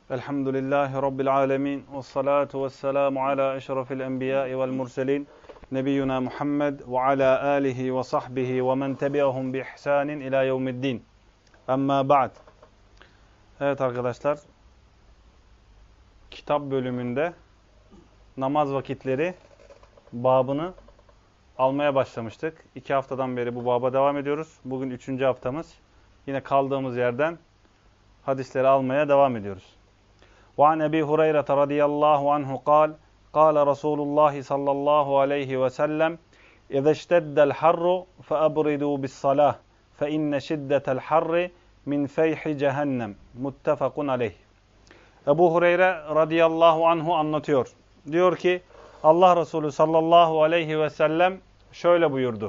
Elhamdülillahi Rabbil alemin. Ve salatu ve selamu ala eşrafil enbiyai vel murselin. Nebiyyuna Muhammed ve ala alihi ve sahbihi ve men tebi'ahum bi ihsanin ila yevmiddin. Amma ba'd. Evet arkadaşlar, kitap bölümünde namaz vakitleri babını almaya başlamıştık. 2 haftadan beri bu baba devam ediyoruz. Bugün 3. haftamız. Yine kaldığımız yerden hadisleri almaya devam ediyoruz. وعن أبي هريرة رضي الله عنه قال قال رسول الله صلى الله عليه وسلم إذا اشتد الحر فأبردوا بالصلاة فإن شدة الحر من فيح cehennem. Muttefakun aleyh. Ebu Hureyre radıyallahu anhu anlatıyor. Diyor ki Allah Resulü sallallahu aleyhi ve sellem şöyle buyurdu.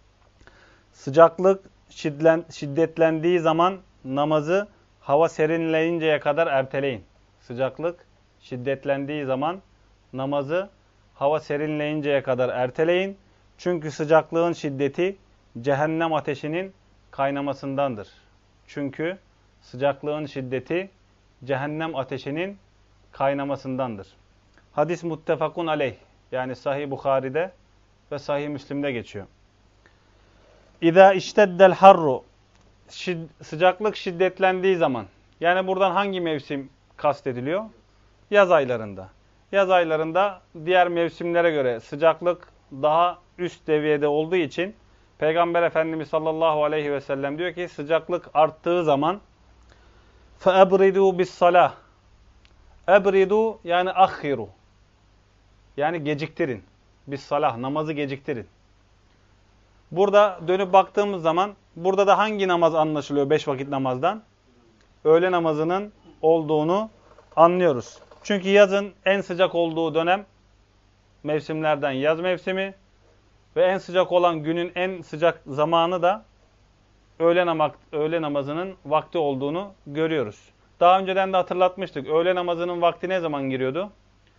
Sıcaklık şiddetlendiği zaman namazı hava serinleyinceye kadar erteleyin. Sıcaklık şiddetlendiği zaman namazı hava serinleyinceye kadar erteleyin. Çünkü sıcaklığın şiddeti cehennem ateşinin kaynamasındandır. Çünkü sıcaklığın şiddeti cehennem ateşinin kaynamasındandır. Hadis muttefakun aleyh. Yani Sahih Bukhari'de ve Sahih Müslim'de geçiyor. İza işteddel harru. Sıcaklık şiddetlendiği zaman. Yani buradan hangi mevsim kastediliyor? Yaz aylarında. Yaz aylarında diğer mevsimlere göre sıcaklık daha üst seviyede olduğu için Peygamber Efendimiz sallallahu aleyhi ve sellem diyor ki sıcaklık arttığı zaman فَاَبْرِدُوا بِالصَّلَاةِ اَبْرِدُوا yani akhiru. Yani geciktirin. Bis-salah, namazı geciktirin. Burada dönüp baktığımız zaman burada da hangi namaz anlaşılıyor 5 vakit namazdan? Öğle namazının olduğunu anlıyoruz. Çünkü yazın en sıcak olduğu dönem mevsimlerden yaz mevsimi ve en sıcak olan günün en sıcak zamanı da öğle namazının vakti olduğunu görüyoruz. Daha önceden de hatırlatmıştık. Öğle namazının vakti ne zaman giriyordu?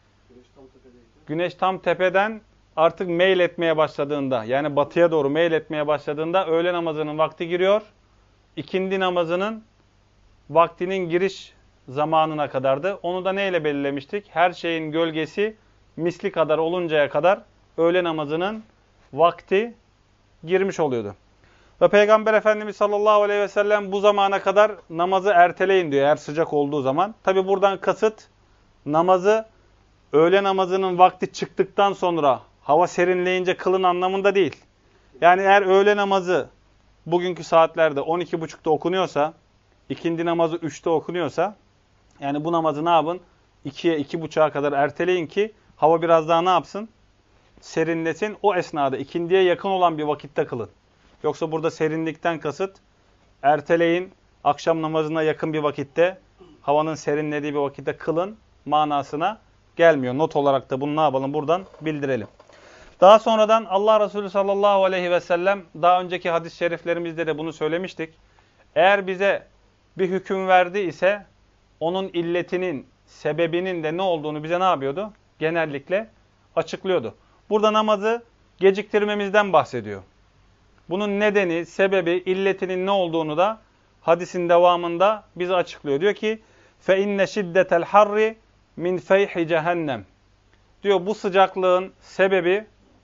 Güneş tam tepeden artık meyil etmeye başladığında, yani batıya doğru meyil etmeye başladığında öğle namazının vakti giriyor. İkindi namazının vaktinin giriş zamanına kadardı. Onu da neyle belirlemiştik? Her şeyin gölgesi misli kadar oluncaya kadar öğle namazının vakti girmiş oluyordu. Ve Peygamber Efendimiz sallallahu aleyhi ve sellem bu zamana kadar namazı erteleyin diyor eğer sıcak olduğu zaman. Tabi buradan kasıt namazı öğle namazının vakti çıktıktan sonra hava serinleyince kılın anlamında değil. Yani eğer öğle namazı bugünkü saatlerde 12.30'da okunuyorsa, ikindi namazı 3'te okunuyorsa, yani bu namazı ne yapın? 2'ye, 2.30'a kadar erteleyin ki hava biraz daha ne yapsın? Serinlesin. O esnada ikindiye yakın olan bir vakitte kılın. Yoksa burada serinlikten kasıt erteleyin, akşam namazına yakın bir vakitte, havanın serinlediği bir vakitte kılın manasına gelmiyor. Not olarak da bunu ne yapalım? Buradan bildirelim. Daha sonradan Allah Resulü sallallahu aleyhi ve sellem daha önceki hadis-i şeriflerimizde de bunu söylemiştik. Eğer bize bir hüküm verdi ise onun illetinin, sebebinin de ne olduğunu bize ne yapıyordu? Genellikle açıklıyordu. Burada namazı geciktirmemizden bahsediyor. Bunun nedeni, sebebi, illetinin ne olduğunu da hadisin devamında bize açıklıyor. Diyor ki فَاِنَّ شِدَّةَ الْحَرِّ مِنْ فَيْحِ cehennem. Diyor bu sıcaklığın sebebi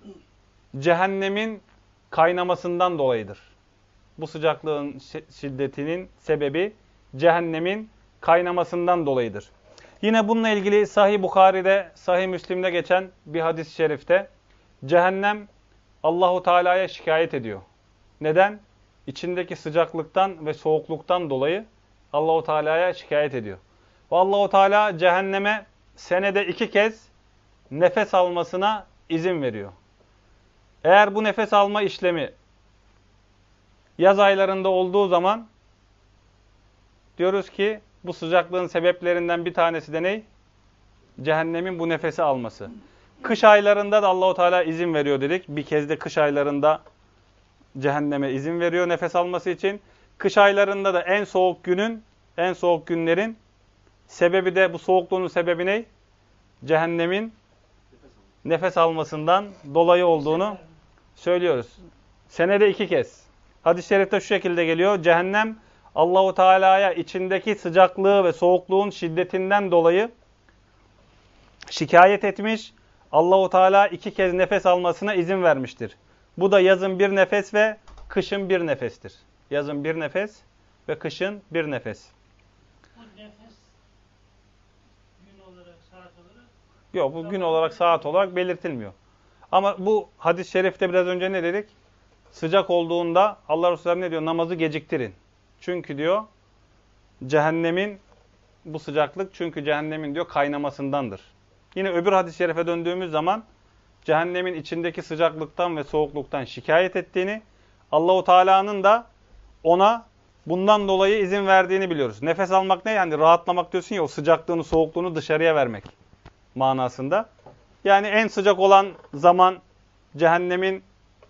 cehennemin kaynamasından dolayıdır. Bu sıcaklığın şiddetinin sebebi cehennemin kaynamasından dolayıdır. Yine bununla ilgili Sahih Bukhari'de, Sahih Müslim'de geçen bir hadis-i şerifte cehennem Allahu Teala'ya şikayet ediyor. Neden? İçindeki sıcaklıktan ve soğukluktan dolayı Allahu Teala'ya şikayet ediyor. Ve Allahu Teala cehenneme senede 2 kez nefes almasına izin veriyor. Eğer bu nefes alma işlemi yaz aylarında olduğu zaman diyoruz ki bu sıcaklığın sebeplerinden bir tanesi de ne? Cehennemin bu nefesi alması. Kış aylarında da Allahu Teala izin veriyor dedik. Bir kez de kış aylarında cehenneme izin veriyor nefes alması için. Kış aylarında da en soğuk günlerin sebebi de bu soğukluğun sebebi ne? Cehennemin nefes almasından dolayı olduğunu söylüyoruz. Senede 2 kez. Hadis-i şerifte şu şekilde geliyor. Cehennem Allahu Teala'ya içindeki sıcaklığı ve soğukluğun şiddetinden dolayı şikayet etmiş. Allahu Teala 2 kez nefes almasına izin vermiştir. Bu da yazın bir nefes ve kışın bir nefestir. Yazın bir nefes ve kışın bir nefes. Bu nefes gün olarak, saat olarak? Yok, bu gün olarak, saat olarak belirtilmiyor. Ama bu hadis-i şerifte biraz önce ne dedik? Sıcak olduğunda Allah Resulü ne diyor? Namazı geciktirin. Çünkü diyor cehennemin bu sıcaklık çünkü cehennemin diyor kaynamasındandır. Yine öbür hadis-i şerife döndüğümüz zaman cehennemin içindeki sıcaklıktan ve soğukluktan şikayet ettiğini, Allahu Teala'nın da ona bundan dolayı izin verdiğini biliyoruz. Nefes almak ne? Yani rahatlamak diyorsun ya, o sıcaklığını, soğukluğunu dışarıya vermek manasında. Yani en sıcak olan zaman cehennemin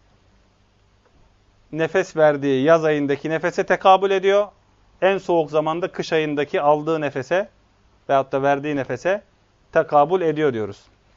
nefes verdiği yaz ayındaki nefese tekabül ediyor. En soğuk zamanda kış ayındaki aldığı nefese veyahut da verdiği nefese tekabül ediyor diyoruz.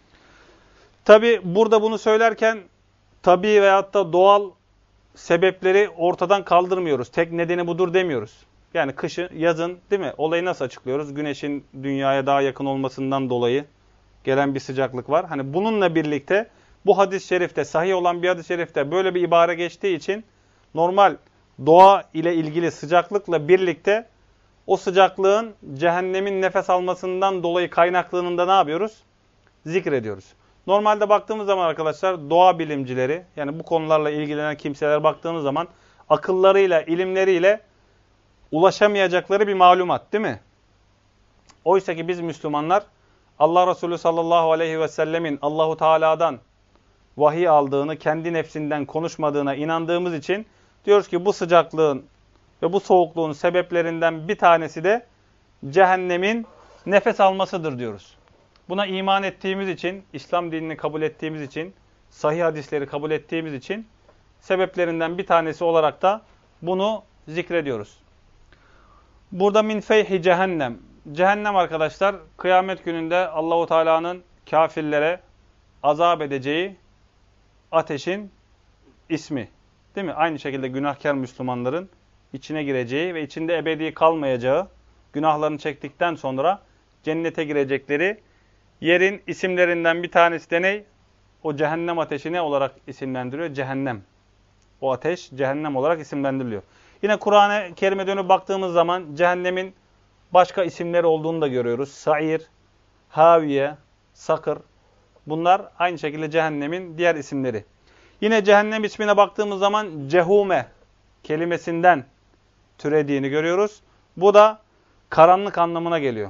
Tabi burada bunu söylerken tabii veyahut da doğal sebepleri ortadan kaldırmıyoruz. Tek nedeni budur demiyoruz. Yani kışın, yazın değil mi? Olayı nasıl açıklıyoruz? Güneşin dünyaya daha yakın olmasından dolayı gelen bir sıcaklık var. Hani bununla birlikte bu hadis-i şerifte, sahih olan bir hadis-i şerifte böyle bir ibare geçtiği için normal doğa ile ilgili sıcaklıkla birlikte o sıcaklığın cehennemin nefes almasından dolayı kaynaklığını da ne yapıyoruz? Zikrediyoruz. Normalde baktığımız zaman arkadaşlar doğa bilimcileri, yani bu konularla ilgilenen kimseler baktığımız zaman akıllarıyla, ilimleriyle ulaşamayacakları bir malumat değil mi? Oysa ki biz Müslümanlar Allah Resulü sallallahu aleyhi ve sellemin Allahu Teala'dan vahiy aldığını, kendi nefsinden konuşmadığına inandığımız için diyoruz ki bu sıcaklığın ve bu soğukluğun sebeplerinden bir tanesi de cehennemin nefes almasıdır diyoruz. Buna iman ettiğimiz için, İslam dinini kabul ettiğimiz için, sahih hadisleri kabul ettiğimiz için sebeplerinden bir tanesi olarak da bunu zikrediyoruz. Burada min feyhi cehennem. Cehennem arkadaşlar kıyamet gününde Allahu Teala'nın kafirlere azap edeceği ateşin ismi. Değil mi? Aynı şekilde günahkar Müslümanların içine gireceği ve içinde ebedi kalmayacağı, günahlarını çektikten sonra cennete girecekleri yerin isimlerinden bir tanesi de ne? O cehennem ateşi ne olarak isimlendiriyor? Cehennem. O ateş cehennem olarak isimlendiriliyor. Yine Kur'an-ı Kerim'e dönüp baktığımız zaman cehennemin başka isimleri olduğunu da görüyoruz. Sa'ir, Haviye, Sakır. Bunlar aynı şekilde cehennemin diğer isimleri. Yine cehennem ismine baktığımız zaman cehume kelimesinden türediğini görüyoruz. Bu da karanlık anlamına geliyor.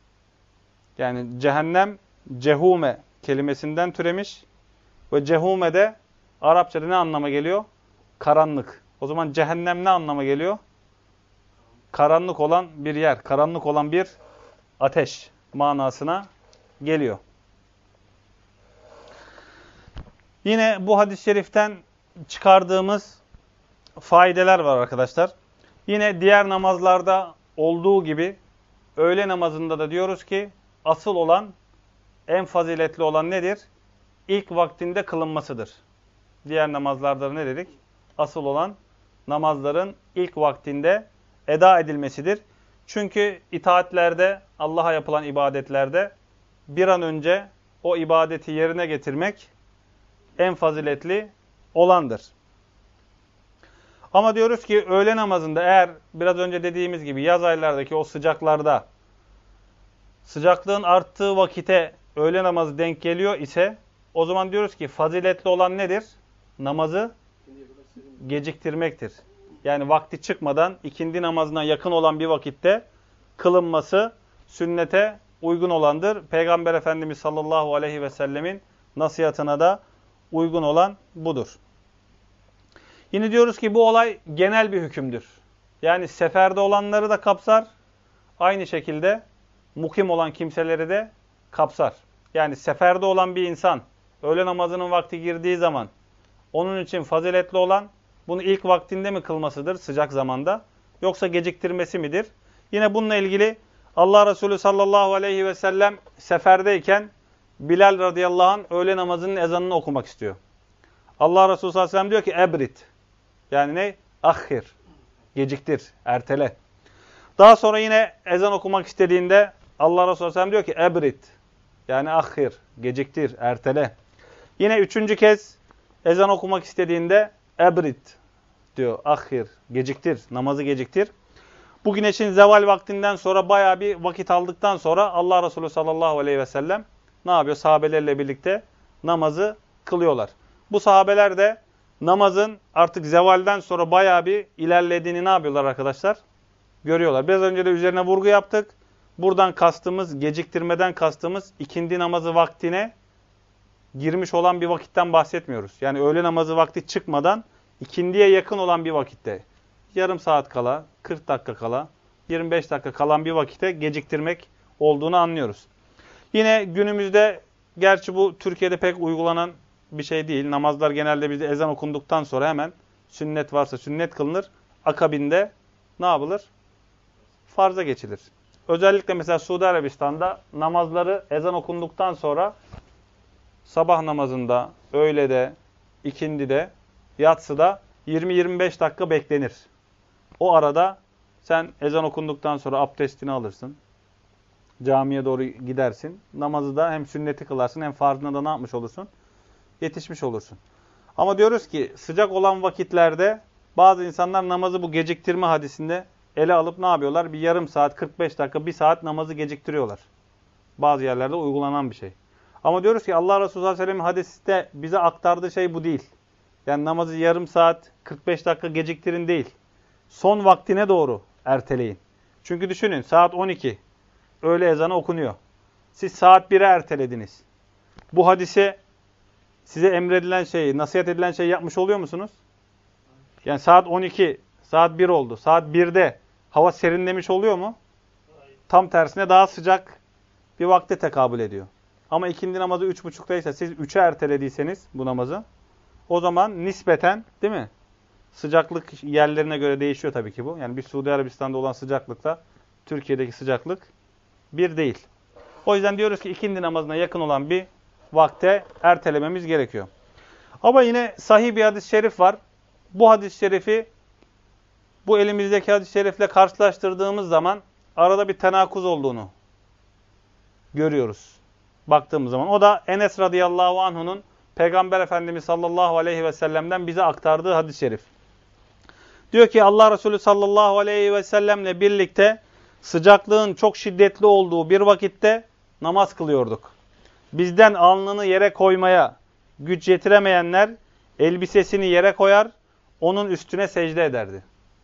Yani cehennem cehume kelimesinden türemiş ve cehume de Arapçada ne anlama geliyor? Karanlık. O zaman cehennem ne anlama geliyor? Karanlık olan bir yer, karanlık olan bir ateş manasına geliyor. Yine bu hadis-i şeriften çıkardığımız faydeler var arkadaşlar. Yine diğer namazlarda olduğu gibi öğle namazında da diyoruz ki asıl olan, en faziletli olan nedir? İlk vaktinde kılınmasıdır. Diğer namazlarda ne dedik? Asıl olan namazların ilk vaktinde eda edilmesidir. Çünkü itaatlerde, Allah'a yapılan ibadetlerde bir an önce o ibadeti yerine getirmek en faziletli olandır. Ama diyoruz ki öğle namazında eğer biraz önce dediğimiz gibi yaz aylardaki o sıcaklarda sıcaklığın arttığı vakite öğle namazı denk geliyor ise o zaman diyoruz ki faziletli olan nedir? Namazı geciktirmektir. Yani vakti çıkmadan ikindi namazına yakın olan bir vakitte kılınması sünnete uygun olandır. Peygamber Efendimiz sallallahu aleyhi ve sellemin nasihatına da uygun olan budur. Yine diyoruz ki bu olay genel bir hükümdür. Yani seferde olanları da kapsar. Aynı şekilde mukim olan kimseleri de kapsar. Yani seferde olan bir insan öğle namazının vakti girdiği zaman onun için faziletli olan bunu ilk vaktinde mi kılmasıdır sıcak zamanda yoksa geciktirmesi midir? Yine bununla ilgili Allah Resulü sallallahu aleyhi ve sellem seferdeyken Bilal radıyallahu anh öğle namazının ezanını okumak istiyor. Allah Resulü sallallahu aleyhi ve sellem diyor ki ebrit. Yani ne? Ahhir. geciktir, ertele. Daha sonra yine ezan okumak istediğinde Allah Resulü Aleyhisselam diyor ki ebrit, yani ahir, geciktir, ertele. Yine üçüncü kez ezan okumak istediğinde ebrit diyor, ahir, geciktir, namazı geciktir. Bu güneşin zeval vaktinden sonra bayağı bir vakit aldıktan sonra Allah Resulü sallallahu aleyhi ve sellem ne yapıyor? Sahabelerle birlikte namazı kılıyorlar. Bu sahabeler de namazın artık zevalden sonra bayağı bir ilerlediğini ne yapıyorlar arkadaşlar? Görüyorlar. Biraz önce de üzerine vurgu yaptık. Buradan kastımız, geciktirmeden kastımız ikindi namazı vaktine girmiş olan bir vakitten bahsetmiyoruz. Yani öğle namazı vakti çıkmadan ikindiye yakın olan bir vakitte. Yarım saat kala, 40 dakika kala, 25 dakika kalan bir vakitte geciktirmek olduğunu anlıyoruz. Yine günümüzde, gerçi bu Türkiye'de pek uygulanan bir şey değil. Namazlar genelde bizde ezan okunduktan sonra hemen sünnet varsa sünnet kılınır. Akabinde ne yapılır? Farza geçilir. Özellikle mesela Suudi Arabistan'da namazları ezan okunduktan sonra sabah namazında, öğlede, ikindide, yatsıda 20-25 dakika beklenir. O arada sen ezan okunduktan sonra abdestini alırsın. Camiye doğru gidersin. Namazı da hem sünneti kılarsın hem farzına da ne yapmış olursun? Yetişmiş olursun. Ama diyoruz ki sıcak olan vakitlerde bazı insanlar namazı bu geciktirme hadisinde ele alıp ne yapıyorlar? Bir yarım saat, 45 dakika, 1 saat namazı geciktiriyorlar. Bazı yerlerde uygulanan bir şey. Ama diyoruz ki Allah Resulü sallallahu aleyhi ve sellem hadiste bize aktardığı şey bu değil. Yani namazı yarım saat, 45 dakika geciktirin değil. Son vaktine doğru erteleyin. Çünkü düşünün, saat 12. Öğle ezanı okunuyor. Siz saat 1'e ertelediniz. Bu hadise size emredilen şeyi, nasihat edilen şeyi yapmış oluyor musunuz? Yani saat 12, saat 1 oldu. Saat 1'de hava serinlemiş oluyor mu? Tam tersine daha sıcak bir vakte tekabül ediyor. Ama ikindi namazı 3.30'daysa siz 3'e ertelediyseniz bu namazı, o zaman nispeten, değil mi? Sıcaklık yerlerine göre değişiyor tabii ki bu. Yani bir Suudi Arabistan'da olan sıcaklıkla Türkiye'deki sıcaklık bir değil. O yüzden diyoruz ki ikindi namazına yakın olan bir vakte ertelememiz gerekiyor. Ama yine sahih bir hadis-i şerif var. Bu hadis-i şerifi bu elimizdeki hadis-i şerifle karşılaştırdığımız zaman arada bir tenakuz olduğunu görüyoruz. Baktığımız zaman. O da Enes radıyallahu anhu'nun Peygamber Efendimiz sallallahu aleyhi ve sellem'den bize aktardığı hadis-i şerif. Diyor ki Allah Resulü sallallahu aleyhi ve sellemle birlikte sıcaklığın çok şiddetli olduğu bir vakitte namaz kılıyorduk. Bizden alnını yere koymaya güç yetiremeyenler elbisesini yere koyar, onun üstüne secde ederdi.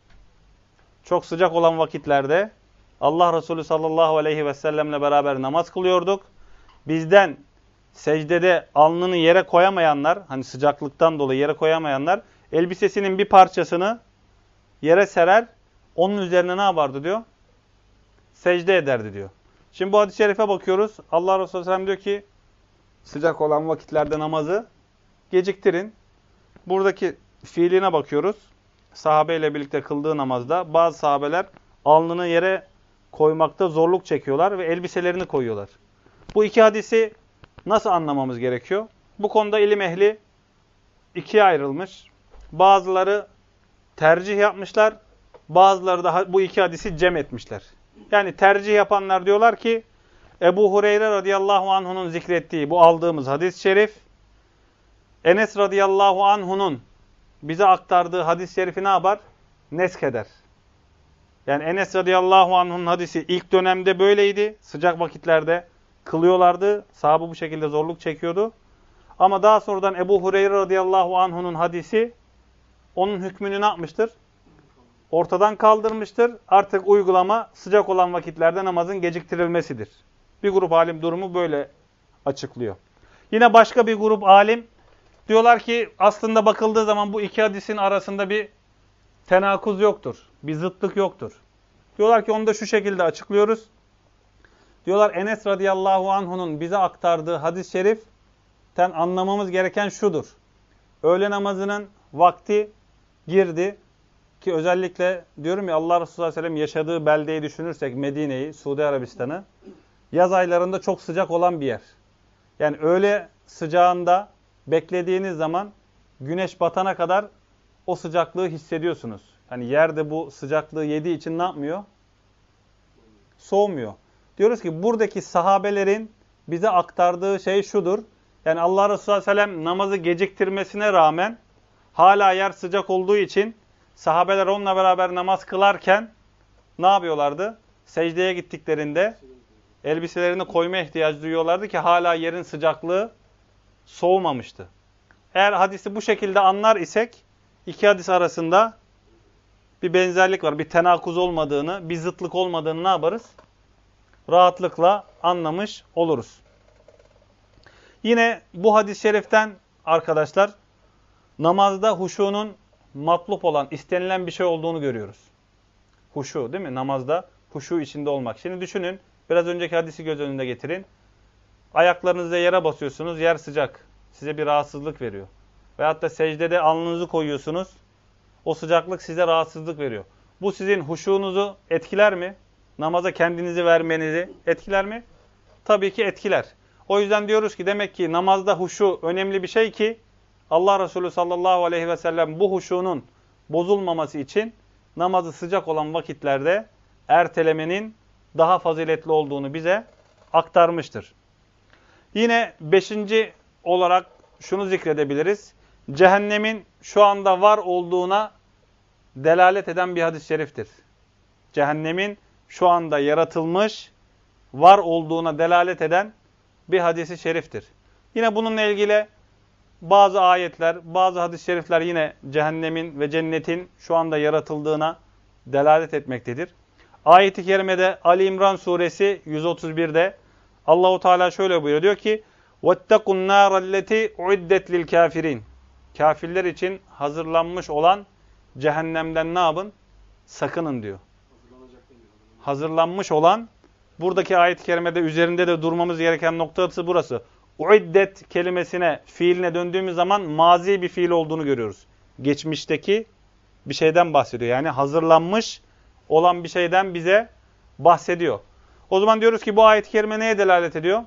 Çok sıcak olan vakitlerde Allah Resulü sallallahu aleyhi ve sellemle beraber namaz kılıyorduk. Bizden secdede alnını yere koyamayanlar, hani sıcaklıktan dolayı yere koyamayanlar, elbisesinin bir parçasını yere serer, onun üzerine ne yapardı diyor? Secde ederdi diyor. Şimdi bu hadis-i şerife bakıyoruz. Allah Resulü sallallahu diyor ki, sıcak olan vakitlerde namazı geciktirin. Buradaki fiiline bakıyoruz. Sahabeyle birlikte kıldığı namazda bazı sahabeler alnını yere koymakta zorluk çekiyorlar ve elbiselerini koyuyorlar. Bu iki hadisi nasıl anlamamız gerekiyor? Bu konuda ilim ehli ikiye ayrılmış. Bazıları tercih yapmışlar, bazıları da bu iki hadisi cem etmişler. Yani tercih yapanlar diyorlar ki Ebu Hureyre radıyallahu anhu'nun zikrettiği bu aldığımız hadis-i şerif, Enes radıyallahu anhu'nun bize aktardığı hadis-i şerifi ne yapar? Nesk eder. Yani Enes radıyallahu anhu'nun hadisi ilk dönemde böyleydi. Sıcak vakitlerde kılıyorlardı. Sahabe bu şekilde zorluk çekiyordu. Ama daha sonradan Ebu Hureyre radıyallahu anhu'nun hadisi onun hükmünü ne yapmıştır? Ortadan kaldırmıştır. Artık uygulama sıcak olan vakitlerde namazın geciktirilmesidir. Bir grup alim durumu böyle açıklıyor. Yine başka bir grup alim diyorlar ki aslında bakıldığı zaman bu iki hadisin arasında bir tenakuz yoktur. Bir zıtlık yoktur. Diyorlar ki onu da şu şekilde açıklıyoruz. Diyorlar Enes radıyallahu anhu'nun bize aktardığı hadis-i şeriften anlamamız gereken şudur. Öğle namazının vakti girdi ki özellikle diyorum ya Allah Resulü sallallahu aleyhi ve sellem yaşadığı beldeyi düşünürsek Medine'yi, Suudi Arabistan'ı yaz aylarında çok sıcak olan bir yer. Yani öğle sıcağında beklediğiniz zaman güneş batana kadar o sıcaklığı hissediyorsunuz. Hani yerde bu sıcaklığı yediği için ne yapmıyor? Soğumuyor. Diyoruz ki buradaki sahabelerin bize aktardığı şey şudur. Yani Allah Resulü sallallahu aleyhi ve sellem namazı geciktirmesine rağmen hala yer sıcak olduğu için sahabeler onunla beraber namaz kılarken ne yapıyorlardı? Secdeye gittiklerinde elbiselerini koymaya ihtiyaç duyuyorlardı ki hala yerin sıcaklığı soğumamıştı. Eğer hadisi bu şekilde anlar isek iki hadis arasında bir benzerlik var. Bir tenakuz olmadığını, bir zıtlık olmadığını ne yaparız? Rahatlıkla anlamış oluruz. Yine bu hadis-i şeriften arkadaşlar namazda huşunun matlup olan, istenilen bir şey olduğunu görüyoruz. Huşu değil mi? Namazda huşu içinde olmak. Şimdi düşünün, biraz önceki hadisi göz önünde getirin. Ayaklarınızla yere basıyorsunuz, yer sıcak. Size bir rahatsızlık veriyor. Veyahut da secdede alnınızı koyuyorsunuz, o sıcaklık size rahatsızlık veriyor. Bu sizin huşunuzu etkiler mi? Namaza kendinizi vermenizi etkiler mi? Tabii ki etkiler. O yüzden diyoruz ki demek ki namazda huşu önemli bir şey ki Allah Resulü sallallahu aleyhi ve sellem bu huşunun bozulmaması için namazı sıcak olan vakitlerde ertelemenin daha faziletli olduğunu bize aktarmıştır. Yine 5. olarak şunu zikredebiliriz. Cehennemin şu anda var olduğuna delalet eden bir hadis-i şeriftir. Cehennemin şu anda yaratılmış, var olduğuna delalet eden bir hadis-i şeriftir. Yine bununla ilgili bazı ayetler, bazı hadis-i şerifler yine cehennemin ve cennetin şu anda yaratıldığına delalet etmektedir. Ayet-i kerimede Ali İmran suresi 131'de Allahu Teala şöyle buyuruyor. Diyor ki: "Vettekun nârelleti uiddet lil kâfirin." Kafirler için hazırlanmış olan cehennemden ne yapın? Sakının diyor. Hazırlanmış olan, buradaki ayet-i kerimede üzerinde de durmamız gereken noktası burası. Uiddet kelimesine, fiiline döndüğümüz zaman mazi bir fiil olduğunu görüyoruz. Geçmişteki bir şeyden bahsediyor. Yani hazırlanmış olan bir şeyden bize bahsediyor. O zaman diyoruz ki bu ayet-i kerime neye delalet ediyor?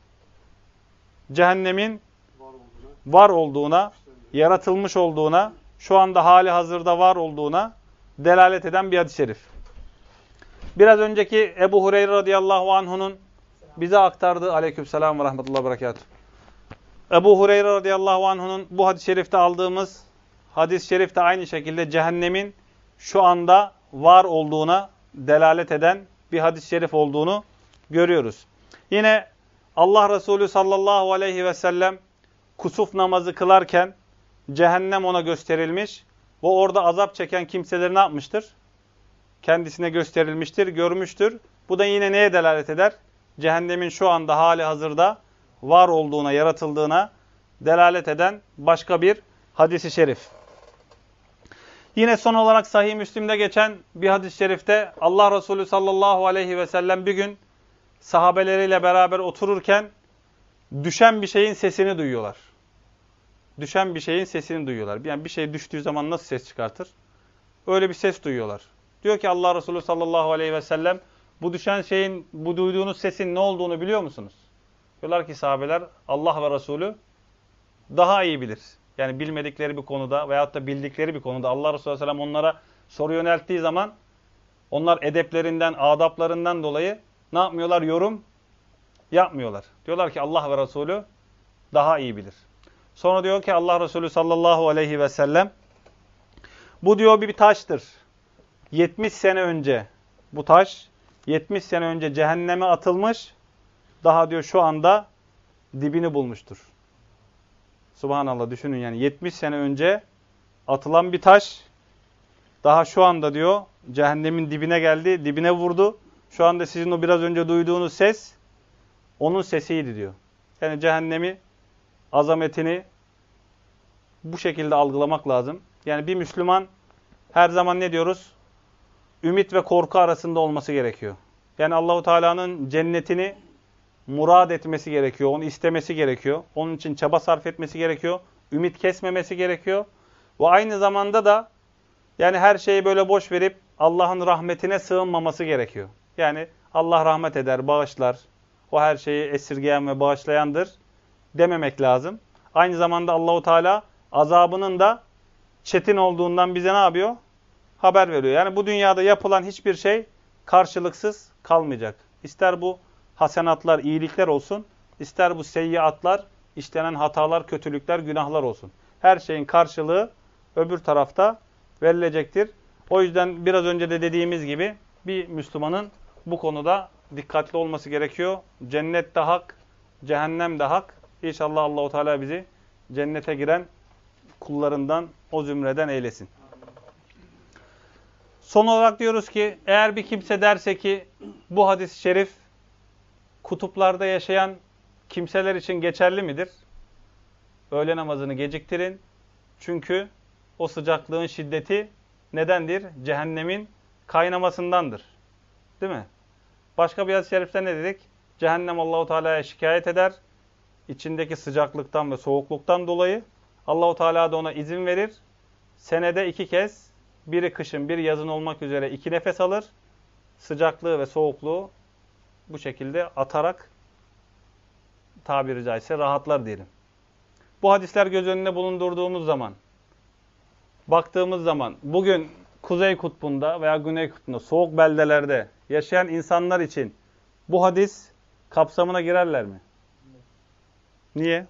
Cehennemin var olduğuna, yaratılmış olduğuna, şu anda hali hazırda var olduğuna delalet eden bir hadis-i şerif. Biraz önceki Ebu Hureyre radıyallahu anhu'nun bize aktardığı, aleykümselam ve rahmetullahi ve berekatuhu. Ebu Hureyre radıyallahu anhu'nun bu hadis-i şerifte aldığımız hadis-i şerifte aynı şekilde cehennemin şu anda var olduğuna delalet eden bir hadis-i şerif olduğunu görüyoruz. Yine Allah Resulü sallallahu aleyhi ve sellem kusuf namazı kılarken cehennem ona gösterilmiş ve orada azap çeken kimseleri ne yapmıştır? Kendisine gösterilmiştir, görmüştür. Bu da yine neye delalet eder? Cehennemin şu anda hali hazırda var olduğuna, yaratıldığına delalet eden başka bir hadis-i şerif. Yine son olarak Sahih Müslim'de geçen bir hadis-i şerifte Allah Resulü sallallahu aleyhi ve sellem bir gün sahabeleriyle beraber otururken düşen bir şeyin sesini duyuyorlar. Düşen bir şeyin sesini duyuyorlar. Yani bir şey düştüğü zaman nasıl ses çıkartır? Öyle bir ses duyuyorlar. Diyor ki Allah Resulü sallallahu aleyhi ve sellem, bu düşen şeyin, bu duyduğunuz sesin ne olduğunu biliyor musunuz? Diyorlar ki sahabeler, Allah ve Resulü daha iyi bilir. Yani bilmedikleri bir konuda veyahut da bildikleri bir konuda Allah Resulü sallallahu aleyhi ve sellem onlara soru yönelttiği zaman onlar edeplerinden, adaplarından dolayı ne yapmıyorlar? Yorum yapmıyorlar. Diyorlar ki Allah ve Resulü daha iyi bilir. Sonra diyor ki Allah Resulü sallallahu aleyhi ve sellem, bu diyor bir taştır. 70 sene önce bu taş 70 sene önce cehenneme atılmış, daha diyor şu anda dibini bulmuştur. Subhanallah, düşünün yani 70 sene önce atılan bir taş daha şu anda diyor cehennemin dibine geldi, dibine vurdu. Şu anda sizin o biraz önce duyduğunuz ses onun sesiydi diyor. Yani cehennemi, azametini bu şekilde algılamak lazım. Yani bir Müslüman her zaman ne diyoruz? Ümit ve korku arasında olması gerekiyor. Yani Allahu Teala'nın cennetini murad etmesi gerekiyor, onu istemesi gerekiyor. Onun için çaba sarf etmesi gerekiyor. Ümit kesmemesi gerekiyor. Ve aynı zamanda da yani her şeyi böyle boş verip Allah'ın rahmetine sığınmaması gerekiyor. Yani Allah rahmet eder, bağışlar. O her şeyi esirgeyen ve bağışlayandır dememek lazım. Aynı zamanda Allahu Teala azabının da çetin olduğundan bize ne yapıyor? haber veriyor. Yani bu dünyada yapılan hiçbir şey karşılıksız kalmayacak. İster bu hasenatlar, iyilikler olsun, ister bu seyyiatlar, işlenen hatalar, kötülükler, günahlar olsun. Her şeyin karşılığı öbür tarafta verilecektir. O yüzden biraz önce de dediğimiz gibi bir Müslümanın bu konuda dikkatli olması gerekiyor. Cennet de hak, cehennem de hak. İnşallah Allahu Teala bizi cennete giren kullarından, o zümreden eylesin. Son olarak diyoruz ki eğer bir kimse derse ki bu hadis-i şerif kutuplarda yaşayan kimseler için geçerli midir? Öğle namazını geciktirin. Çünkü o sıcaklığın şiddeti nedendir? Cehennemin kaynamasındandır. Değil mi? Başka bir hadis-i şerifte ne dedik? Cehennem Allahu Teala'ya şikayet eder. İçindeki sıcaklıktan ve soğukluktan dolayı Allahu Teala da ona izin verir. Senede 2 kez, biri kışın, biri yazın olmak üzere 2 nefes alır. Sıcaklığı ve soğukluğu bu şekilde atarak tabiri caizse rahatlar diyelim. Bu hadisler göz önünde bulundurduğumuz zaman, baktığımız zaman bugün Kuzey Kutbu'nda veya Güney Kutbu'nda soğuk beldelerde yaşayan insanlar için bu hadis kapsamına girerler mi? Niye?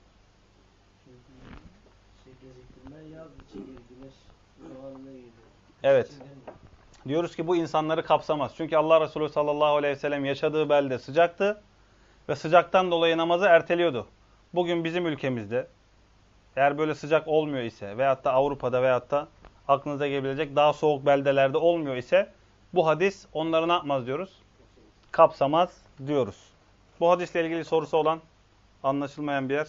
Evet. Diyoruz ki bu insanları kapsamaz. Çünkü Allah Resulü sallallahu aleyhi ve sellem yaşadığı belde sıcaktı ve sıcaktan dolayı namazı erteliyordu. Bugün bizim ülkemizde eğer böyle sıcak olmuyor ise veyahut da Avrupa'da veyahut da aklınıza gelebilecek daha soğuk beldelerde olmuyor ise bu hadis onları ne yapmaz diyoruz? Kapsamaz diyoruz. Bu hadisle ilgili sorusu olan, anlaşılmayan bir yer.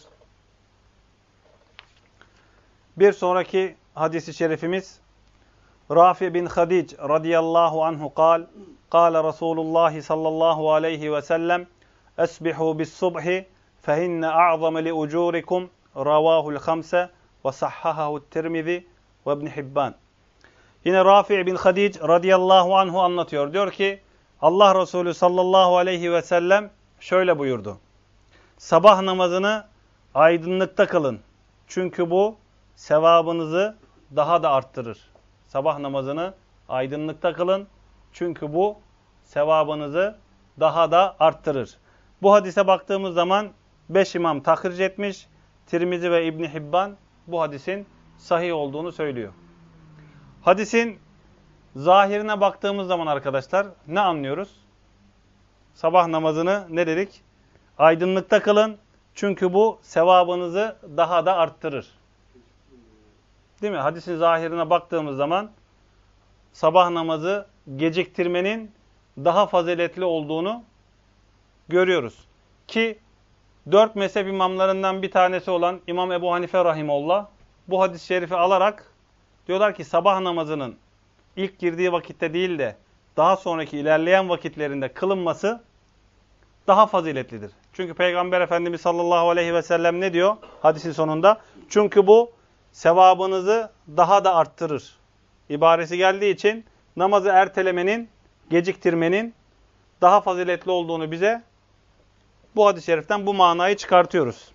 Bir sonraki hadis-i şerifimiz Rafi bin Hadic radıyallahu anhu kâle Resulullah sallallahu aleyhi ve sellem esbihu bis subhi fehinne a'zame li ucurikum ravahul hamse ve sahhahahu Tirmizi ve İbn Hibban. Yine Rafi bin Hadic radıyallahu anhu anlatıyor. Diyor ki Allah Resulü sallallahu aleyhi ve sellem şöyle buyurdu. Sabah namazını aydınlıkta kılın. Çünkü bu sevabınızı daha da arttırır. Sabah namazını aydınlıkta kılın. Çünkü bu sevabınızı daha da arttırır. Bu hadise baktığımız zaman 5 imam tahric etmiş. Tirmizi ve İbn Hibban bu hadisin sahih olduğunu söylüyor. Hadisin zahirine baktığımız zaman arkadaşlar ne anlıyoruz? Sabah namazını ne dedik? Aydınlıkta kılın. Çünkü bu sevabınızı daha da arttırır. Değil mi? Hadisin zahirine baktığımız zaman sabah namazı geciktirmenin daha faziletli olduğunu görüyoruz. Ki 4 mezhep imamlarından bir tanesi olan İmam Ebu Hanife rahimehullah bu hadis-i şerifi alarak diyorlar ki sabah namazının ilk girdiği vakitte değil de daha sonraki ilerleyen vakitlerinde kılınması daha faziletlidir. Çünkü Peygamber Efendimiz sallallahu aleyhi ve sellem ne diyor hadisin sonunda? Çünkü bu sevabınızı daha da arttırır. İbaresi geldiği için namazı ertelemenin, geciktirmenin daha faziletli olduğunu bize bu hadis-i şeriften bu manayı çıkartıyoruz.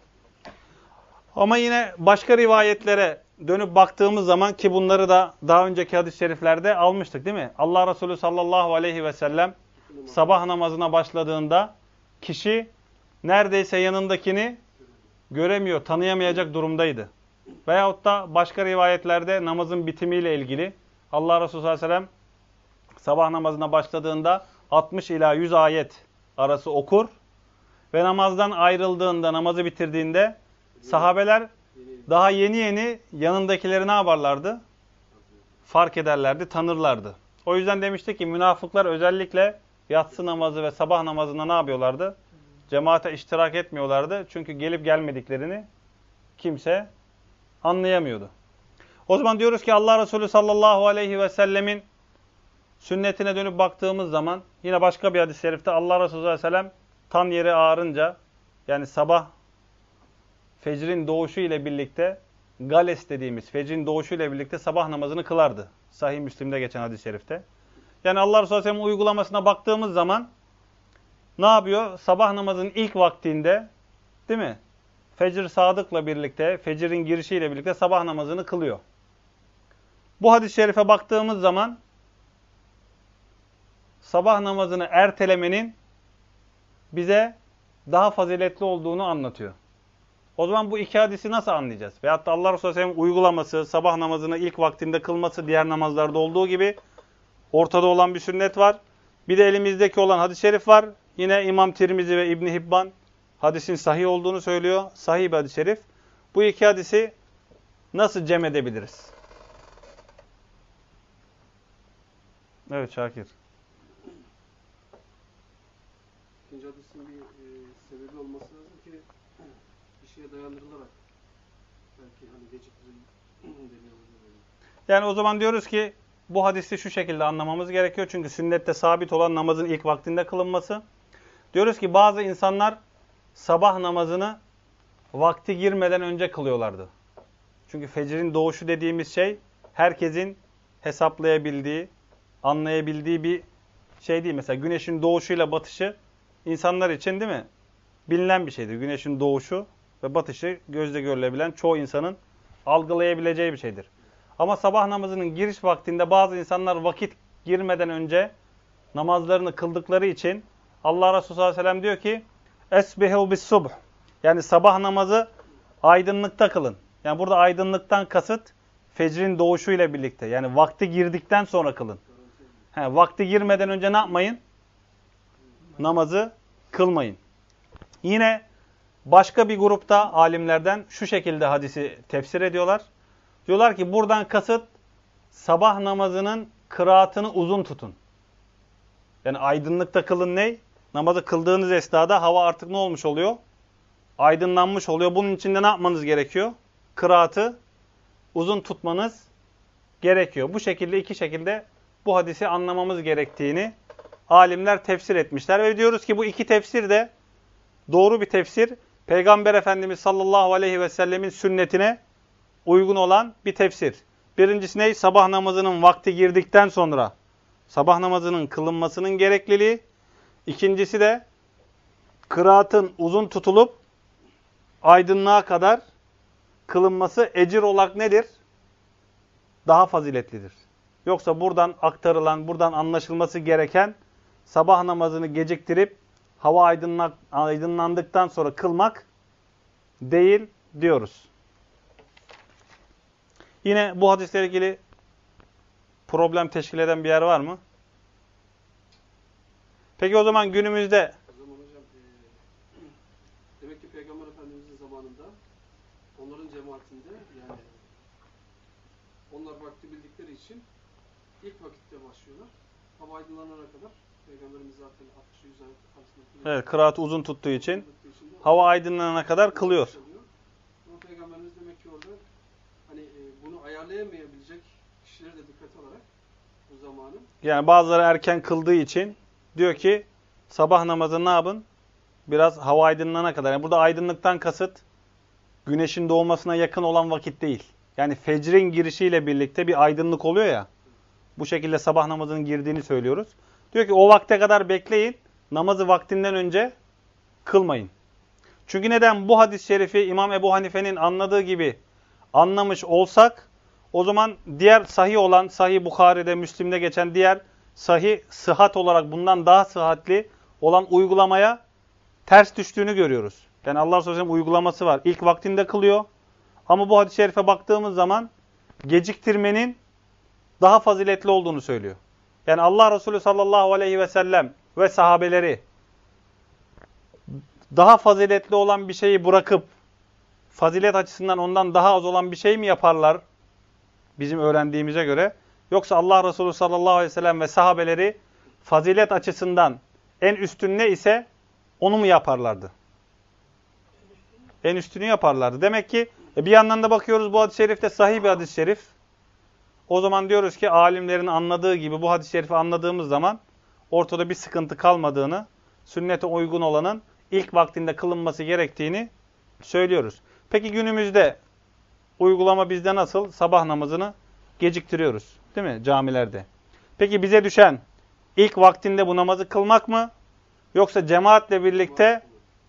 Ama yine başka rivayetlere dönüp baktığımız zaman ki bunları da daha önceki hadis-i şeriflerde almıştık değil mi? Allah Resulü sallallahu aleyhi ve sellem sabah namazına başladığında kişi neredeyse yanındakini göremiyor, tanıyamayacak durumdaydı. Veyahut da başka rivayetlerde namazın bitimiyle ilgili Allah Resulü sallallahu aleyhi ve sellem sabah namazına başladığında 60 ila 100 ayet arası okur ve namazdan ayrıldığında, namazı bitirdiğinde sahabeler daha yeni yeni yanındakileri ne yaparlardı? Fark ederlerdi, tanırlardı. O yüzden demiştik ki münafıklar özellikle yatsı namazı ve sabah namazında ne yapıyorlardı? Cemaate iştirak etmiyorlardı. Çünkü gelip gelmediklerini kimse anlayamıyordu. O zaman diyoruz ki Allah Resulü sallallahu aleyhi ve sellemin sünnetine dönüp baktığımız zaman yine başka bir hadis-i şerifte Allah Resulü sallallahu aleyhi ve sellem tan yeri ağarınca yani sabah fecrin doğuşu ile birlikte gales dediğimiz fecrin doğuşu ile birlikte sabah namazını kılardı. Sahih Müslim'de geçen hadis-i şerifte. Yani Allah Resulü sallallahu aleyhi ve sellem uygulamasına baktığımız zaman ne yapıyor? Sabah namazının ilk vaktinde değil mi? Fecr sadıkla birlikte, fecrin girişiyle birlikte sabah namazını kılıyor. Bu hadis-i şerife baktığımız zaman sabah namazını ertelemenin bize daha faziletli olduğunu anlatıyor. O zaman bu iki hadisi nasıl anlayacağız? Veyahut da Allah Resulü Aleyhisselam'ın uygulaması, sabah namazını ilk vaktinde kılması diğer namazlarda olduğu gibi ortada olan bir sünnet var. Bir de elimizdeki olan hadis-i şerif var. Yine İmam Tirmizi ve İbn Hibban hadisin sahih olduğunu söylüyor. Sahih bir hadis-i şerif. Bu iki hadisi nasıl cem edebiliriz? Evet Şakir. İkinci hadisin bir sebebi olması lazım ki bir şeye dayandırılarak belki hani geciktirilmiş deniyor. Yani o zaman diyoruz ki bu hadisi şu şekilde anlamamız gerekiyor. Çünkü sünnette sabit olan namazın ilk vaktinde kılınması. Diyoruz ki bazı insanlar sabah namazını vakti girmeden önce kılıyorlardı. Çünkü fecrin doğuşu dediğimiz şey herkesin hesaplayabildiği, anlayabildiği bir şey değil. Mesela güneşin doğuşuyla batışı insanlar için değil mi? Bilinen bir şeydir. Güneşin doğuşu ve batışı gözle görülebilen çoğu insanın algılayabileceği bir şeydir. Ama sabah namazının giriş vaktinde bazı insanlar vakit girmeden önce namazlarını kıldıkları için Allah Resulü sallallahu aleyhi ve sellem diyor ki esbihu bis subh. Yani sabah namazı aydınlıkta kılın. Yani burada aydınlıktan kasıt fecrin doğuşuyla birlikte. Yani vakti girdikten sonra kılın. Vakti girmeden önce ne yapmayın? Namazı kılmayın. Yine başka bir grupta alimlerden şu şekilde hadisi tefsir ediyorlar. Diyorlar ki buradan kasıt sabah namazının kıraatını uzun tutun. Yani aydınlıkta kılın ne? Namazı kıldığınız esnada hava artık ne olmuş oluyor? Aydınlanmış oluyor. Bunun için de ne yapmanız gerekiyor? Kıraatı uzun tutmanız gerekiyor. Bu şekilde iki şekilde bu hadisi anlamamız gerektiğini alimler tefsir etmişler. Ve diyoruz ki bu iki tefsir de doğru bir tefsir. Peygamber Efendimiz sallallahu aleyhi ve sellemin sünnetine uygun olan bir tefsir. Birincisi ne? Sabah namazının vakti girdikten sonra sabah namazının kılınmasının gerekliliği. İkincisi de kıraatın uzun tutulup aydınlığa kadar kılınması ecir olarak nedir? Daha faziletlidir. Yoksa buradan aktarılan, buradan anlaşılması gereken sabah namazını geciktirip hava aydınlandıktan sonra kılmak değil diyoruz. Yine bu hadisle ilgili problem teşkil eden bir yer var mı? Peki o zaman günümüzde O zaman hocam demek ki Peygamber Efendimiz'in zamanında onların cemaatinde yani onlar vakti bildikleri için ilk vakitte başlıyorlar. Hava aydınlanana kadar Peygamberimiz zaten 60-100 arasında evet, kıraatı uzun tuttuğu için hava aydınlanana kadar kılıyor. Ama Peygamberimiz demek ki orada hani bunu ayarlayamayabilecek kişileri de dikkate alarak bu zamanı Yani bazıları erken kıldığı için diyor ki sabah namazı ne yapın? Biraz hava aydınlanana kadar. Yani burada aydınlıktan kasıt güneşin doğmasına yakın olan vakit değil. Yani fecrin girişiyle birlikte bir aydınlık oluyor ya. Bu şekilde sabah namazının girdiğini söylüyoruz. Diyor ki o vakte kadar bekleyin. Namazı vaktinden önce kılmayın. Çünkü neden? Bu hadis-i şerifi İmam Ebu Hanife'nin anladığı gibi anlamış olsak o zaman diğer sahih olan, Sahih Bukhari'de, Müslim'de geçen diğer sahih, sıhhat olarak bundan daha sıhhatli olan uygulamaya ters düştüğünü görüyoruz. Yani Allah Resulü Aleyhisselam uygulaması var. İlk vaktinde kılıyor. Ama bu hadis-i şerife baktığımız zaman geciktirmenin daha faziletli olduğunu söylüyor. Yani Allah Resulü sallallahu aleyhi ve sellem ve sahabeleri daha faziletli olan bir şeyi bırakıp fazilet açısından ondan daha az olan bir şey mi yaparlar bizim öğrendiğimize göre? Yoksa Allah Resulü sallallahu aleyhi ve sellem ve sahabeleri fazilet açısından en üstün ne ise onu mu yaparlardı? En üstünü yaparlardı. Demek ki bir yandan da bakıyoruz bu hadis-i şerifte sahih bir hadis-i şerif. O zaman diyoruz ki alimlerin anladığı gibi bu hadis-i şerifi anladığımız zaman ortada bir sıkıntı kalmadığını, sünnete uygun olanın ilk vaktinde kılınması gerektiğini söylüyoruz. Peki günümüzde uygulama bizde nasıl? Sabah namazını geciktiriyoruz. Değil mi? Camilerde. Peki bize düşen ilk vaktinde bu namazı kılmak mı? Yoksa cemaatle birlikte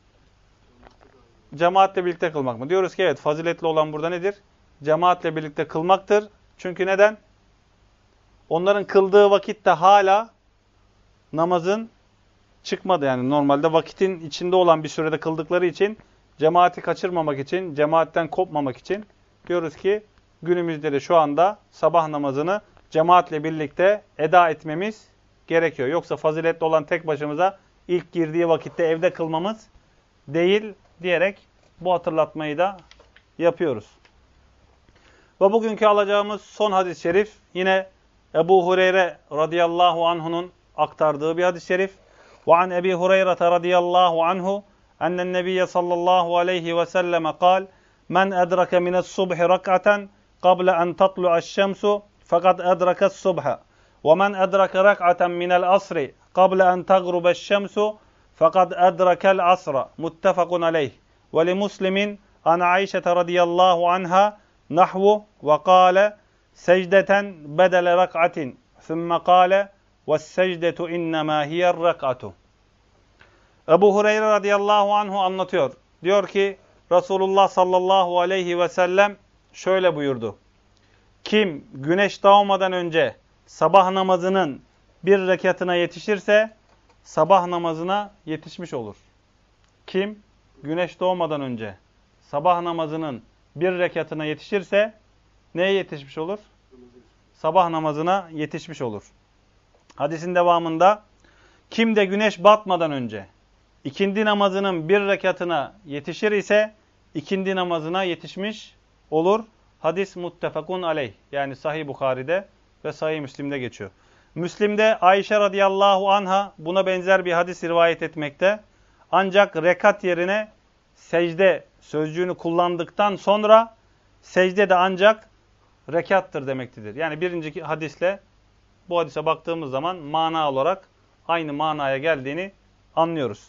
kılmak mı? Diyoruz ki evet, faziletli olan burada nedir? Cemaatle birlikte kılmaktır. Çünkü neden? Onların kıldığı vakitte hala namazın çıkmadı. Yani normalde vakitin içinde olan bir sürede kıldıkları için cemaati kaçırmamak için, cemaatten kopmamak için diyoruz ki günümüzde de şu anda sabah namazını cemaatle birlikte eda etmemiz gerekiyor. Yoksa faziletli olan tek başımıza ilk girdiği vakitte evde kılmamız değil diyerek bu hatırlatmayı da yapıyoruz. Ve bugünkü alacağımız son hadis-i şerif yine Ebu Hureyre radıyallahu anhu'nun aktardığı bir hadis-i şerif. Ve an Ebi Hureyre radıyallahu anhu ennen nebiyye sallallahu aleyhi ve selleme kal men edrake mines subhi rak'aten قبل أن تطلع الشمس فقد أدرك الصبح ومن أدرك ركعة من العصر قبل أن تغرب الشمس فقد أدرك العصر متفق عليه ولمسلم عن عائشة رضي الله عنها نحو وقال سجدة بدل ركعة ثم قال والسجدة إنما هي الركعة. Ebu Hureyre radıyallahu anhu anlatıyor. Diyor ki Resulullah sallallahu aleyhi ve sellem şöyle buyurdu. Kim güneş doğmadan önce sabah namazının bir rekatına yetişirse sabah namazına yetişmiş olur. Kim güneş doğmadan önce sabah namazının bir rekatına yetişirse neye yetişmiş olur? Sabah namazına yetişmiş olur. Hadisin devamında kim de güneş batmadan önce ikindi namazının bir rekatına yetişir ise ikindi namazına yetişmiş olur. Hadis muttefakun aleyh. Yani Sahih Bukhari'de ve Sahih Müslim'de geçiyor. Müslim'de Ayşe radıyallahu anha buna benzer bir hadis rivayet etmekte. Ancak rekat yerine secde sözcüğünü kullandıktan sonra secde de ancak rekattır demektedir. Yani birinci hadisle bu hadise baktığımız zaman mana olarak aynı manaya geldiğini anlıyoruz.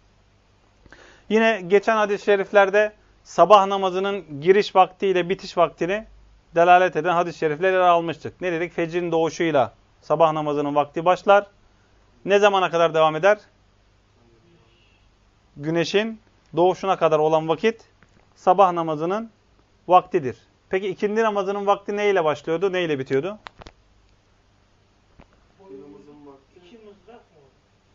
Yine geçen hadis-i şeriflerde sabah namazının giriş vaktiyle bitiş vaktini delalet eden hadis-i şerifleri almıştık. Ne dedik? Fecrin doğuşuyla sabah namazının vakti başlar. Ne zamana kadar devam eder? Güneşin doğuşuna kadar olan vakit sabah namazının vaktidir. Peki ikindi namazının vakti neyle başlıyordu, neyle bitiyordu? İki mızrak mı oldu?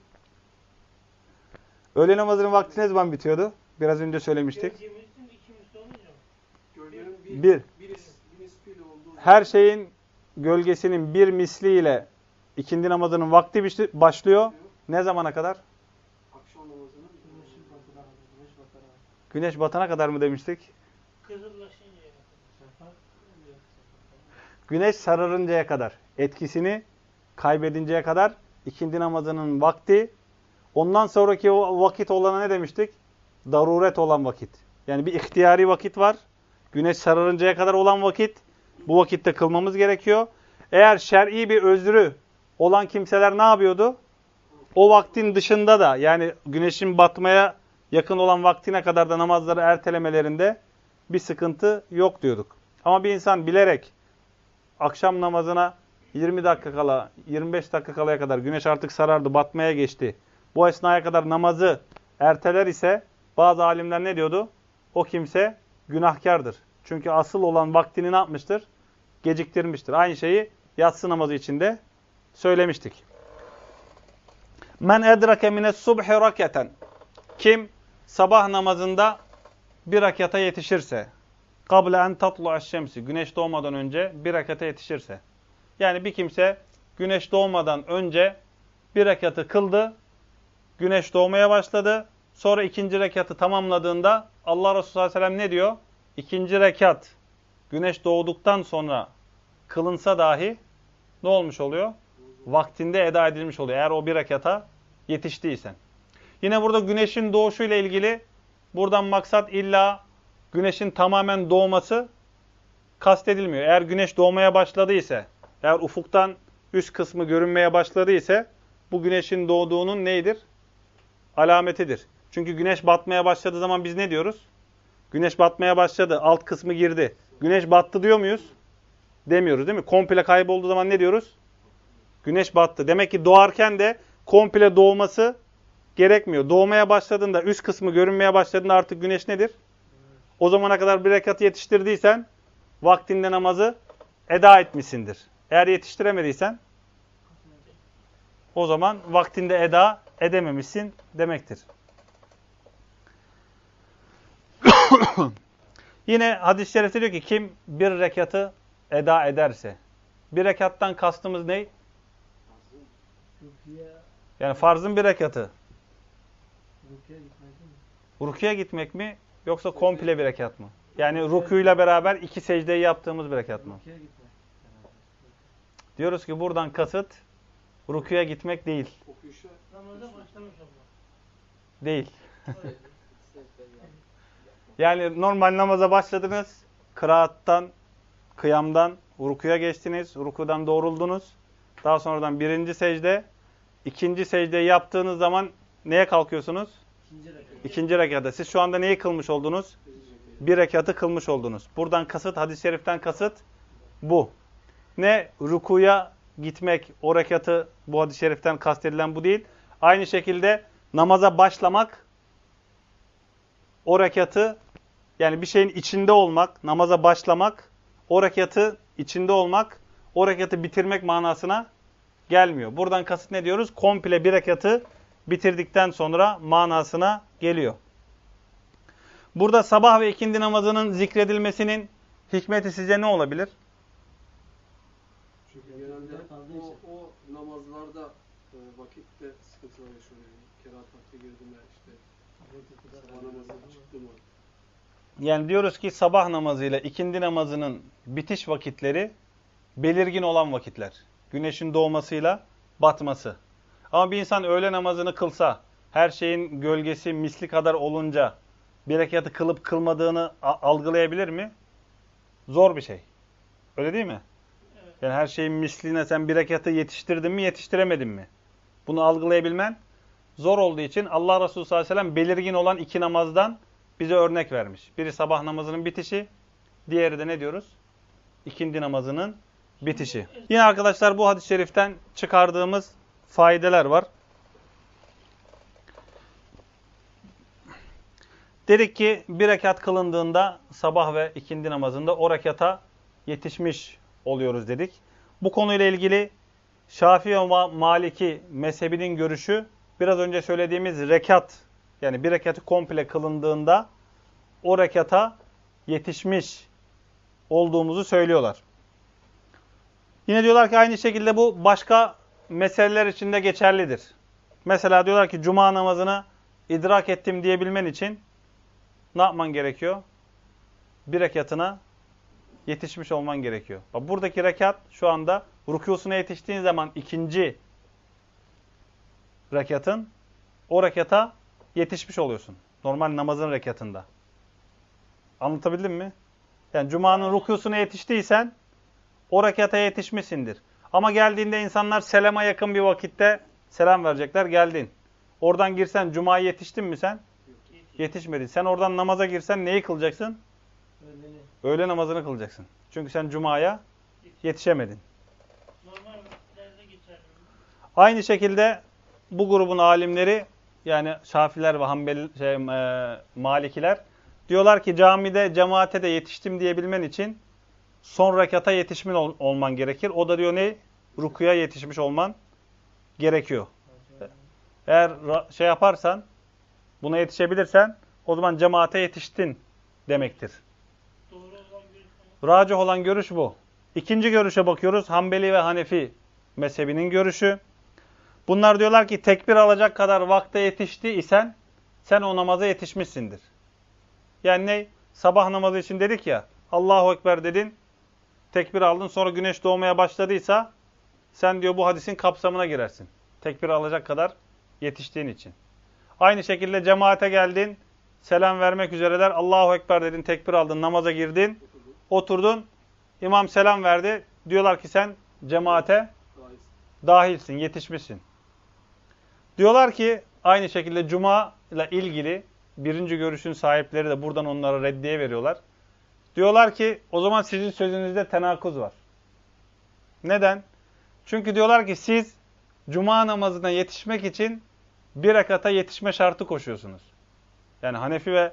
Öğle namazının vakti ne zaman bitiyordu? Biraz önce söylemiştik. Gölgemizin ikimiz olunca mı? Gölgenin Bir. bir nispiyle olduğu Her şeyin gölgesinin bir misliyle ikindi namazının vakti başlıyor. Ne zamana kadar? akşam namazının Güneş batana kadar mı demiştik? Kızıllaşıncaya kadar. Güneş sararıncaya kadar, etkisini kaybedinceye kadar ikindi namazının vakti. Ondan sonraki o vakit olana ne demiştik? Daruret olan vakit. Yani bir ihtiyari vakit var. Güneş sararıncaya kadar olan vakit. Bu vakitte kılmamız gerekiyor. Eğer şer'i bir özrü olan kimseler ne yapıyordu? O vaktin dışında da yani güneşin batmaya yakın olan vaktine kadar da namazları ertelemelerinde bir sıkıntı yok diyorduk. Ama bir insan bilerek akşam namazına 20 dakika kala, 25 dakika kalaya kadar güneş artık sarardı, batmaya geçti. Bu esnaya kadar namazı erteler ise bazı alimler ne diyordu? O kimse günahkardır. Çünkü asıl olan vaktini ne yapmıştır? Geciktirmiştir. Aynı şeyi yatsı namazı içinde söylemiştik. Men edrake mines subhi raketen. Kim sabah namazında bir rakata yetişirse, kable en tatlu'aş şemsi, güneş doğmadan önce bir rakata yetişirse. Yani bir kimse güneş doğmadan önce bir rekatı kıldı, güneş doğmaya başladı. Sonra ikinci rekatı tamamladığında Allah Resulü sallallahu aleyhi ve sellem ne diyor? İkinci rekat güneş doğduktan sonra kılınsa dahi ne olmuş oluyor? Vaktinde eda edilmiş oluyor. Eğer o bir rekata yetiştiysen. Yine burada güneşin doğuşuyla ilgili buradan maksat illa güneşin tamamen doğması kastedilmiyor. Eğer güneş doğmaya başladıysa, eğer ufuktan üst kısmı görünmeye başladıysa bu güneşin doğduğunun neydir? Alametidir. Çünkü güneş batmaya başladığı zaman biz ne diyoruz? Güneş batmaya başladı, alt kısmı girdi. Güneş battı diyor muyuz? Demiyoruz değil mi? Komple kaybolduğu zaman ne diyoruz? Güneş battı. Demek ki doğarken de komple doğması gerekmiyor. Doğmaya başladığında, üst kısmı görünmeye başladığında artık güneş nedir? O zamana kadar bir rekatı yetiştirdiysen vaktinde namazı eda etmişsindir. Eğer yetiştiremediysen o zaman vaktinde eda edememişsin demektir. Yine hadis-i şerifte diyor ki kim bir rekatı eda ederse. Bir rekattan kastımız ne? Yani farzın bir rekatı. Rukuya gitmek mi yoksa komple bir rekat mı? Yani rukuyla beraber iki secdeyi yaptığımız bir rekat mı? Diyoruz ki buradan kasıt rukuya gitmek değil. Okuyuşa Namaza başlamış olmak. Değil. Yani normal namaza başladınız. Kıraattan, kıyamdan rukuya geçtiniz. Rukudan doğruldunuz. Daha sonradan birinci secde. İkinci secdeyi yaptığınız zaman neye kalkıyorsunuz? İkinci rekata. Siz şu anda neyi kılmış oldunuz? Bir rekatı kılmış oldunuz. Buradan kasıt, hadis-i şeriften kasıt bu. Ne rukuya gitmek, o rekatı bu hadis-i şeriften kastedilen bu değil. Aynı şekilde namaza başlamak, o rekatı, yani bir şeyin içinde olmak, namaza başlamak, o rekatı içinde olmak, o rekatı bitirmek manasına gelmiyor. Buradan kasıt ne diyoruz? Komple bir rekatı bitirdikten sonra manasına geliyor. Burada sabah ve ikindi namazının zikredilmesinin hikmeti sizce ne olabilir? çünkü genelde o namazlarda vakitte sıkıntılar yaşanıyor. Kerahat vakti girdi mi işte sabah namazı çıktı mı? Yani diyoruz ki sabah namazı ile ikindi namazının bitiş vakitleri belirgin olan vakitler. Güneşin doğmasıyla batması. Ama bir insan öğle namazını kılsa, her şeyin gölgesi misli kadar olunca bir rekatı kılıp kılmadığını algılayabilir mi? Zor bir şey. Öyle değil mi? Evet. Yani her şeyin misline sen bir rekatı yetiştirdin mi, yetiştiremedin mi? Bunu algılayabilmen zor olduğu için Allah Resulü sallallahu aleyhi ve sellem belirgin olan iki namazdan bize örnek vermiş. Biri sabah namazının bitişi, diğeri de ne diyoruz? İkindi namazının bitişi. Yine arkadaşlar bu hadis-i şeriften çıkardığımız faydeler var. Dedik ki bir rekat kılındığında sabah ve ikindi namazında o rekata yetişmiş oluyoruz dedik. Bu konuyla ilgili Şafii ve Maliki mezhebinin görüşü biraz önce söylediğimiz rekat, yani bir rekatı komple kılındığında o rekata yetişmiş olduğumuzu söylüyorlar. Yine diyorlar ki aynı şekilde bu başka meseleler için de geçerlidir. Mesela diyorlar ki cuma namazını idrak ettim diyebilmen için ne yapman gerekiyor? Bir rekatına yetişmiş olman gerekiyor. Bak buradaki rekat şu anda rükûsuna yetiştiğin zaman ikinci rekatın o rekata yetişmiş oluyorsun. Normal namazın rekatında. Anlatabildim mi? Yani cumanın rükûsuna yetiştiysen o rekata yetişmişsindir. Ama geldiğinde insanlar selama yakın bir vakitte selam verecekler. Geldin. Oradan girsen cumaya yetiştin mi sen? Yetişmedin. Sen oradan namaza girsen neyi kılacaksın? Öğle namazını kılacaksın. Çünkü sen cumaya yetişemedin. Normal vakitlerde geçerli. Aynı şekilde bu grubun alimleri, yani Şafiler ve Malikiler diyorlar ki camide cemaate de yetiştim diyebilmen için son rekata yetişmiş olman gerekir. O da diyor ne? Rukuya yetişmiş olman gerekiyor. Eğer şey yaparsan, buna yetişebilirsen o zaman cemaate yetiştin demektir. Doğru olan bir Racih olan görüş bu. İkinci görüşe bakıyoruz. Hanbeli ve Hanefi mezhebinin görüşü. Bunlar diyorlar ki tekbir alacak kadar vakte yetişti isen sen o namaza yetişmişsindir. Yani ne? Sabah namazı için dedik ya, Allahu Ekber dedin, tekbir aldın, sonra güneş doğmaya başladıysa sen diyor bu hadisin kapsamına girersin. Tekbir alacak kadar yetiştiğin için. Aynı şekilde cemaate geldin, selam vermek üzereler, Allahu Ekber dedin, tekbir aldın, namaza girdin, oturdun, imam selam verdi, diyorlar ki sen cemaate dahilsin, yetişmişsin. Diyorlar ki aynı şekilde cuma ile ilgili birinci görüşün sahipleri de buradan onlara reddiye veriyorlar. Diyorlar ki o zaman sizin sözünüzde tenakuz var. Neden? Çünkü diyorlar ki siz cuma namazına yetişmek için bir rekata yetişme şartı koşuyorsunuz. Yani Hanefi ve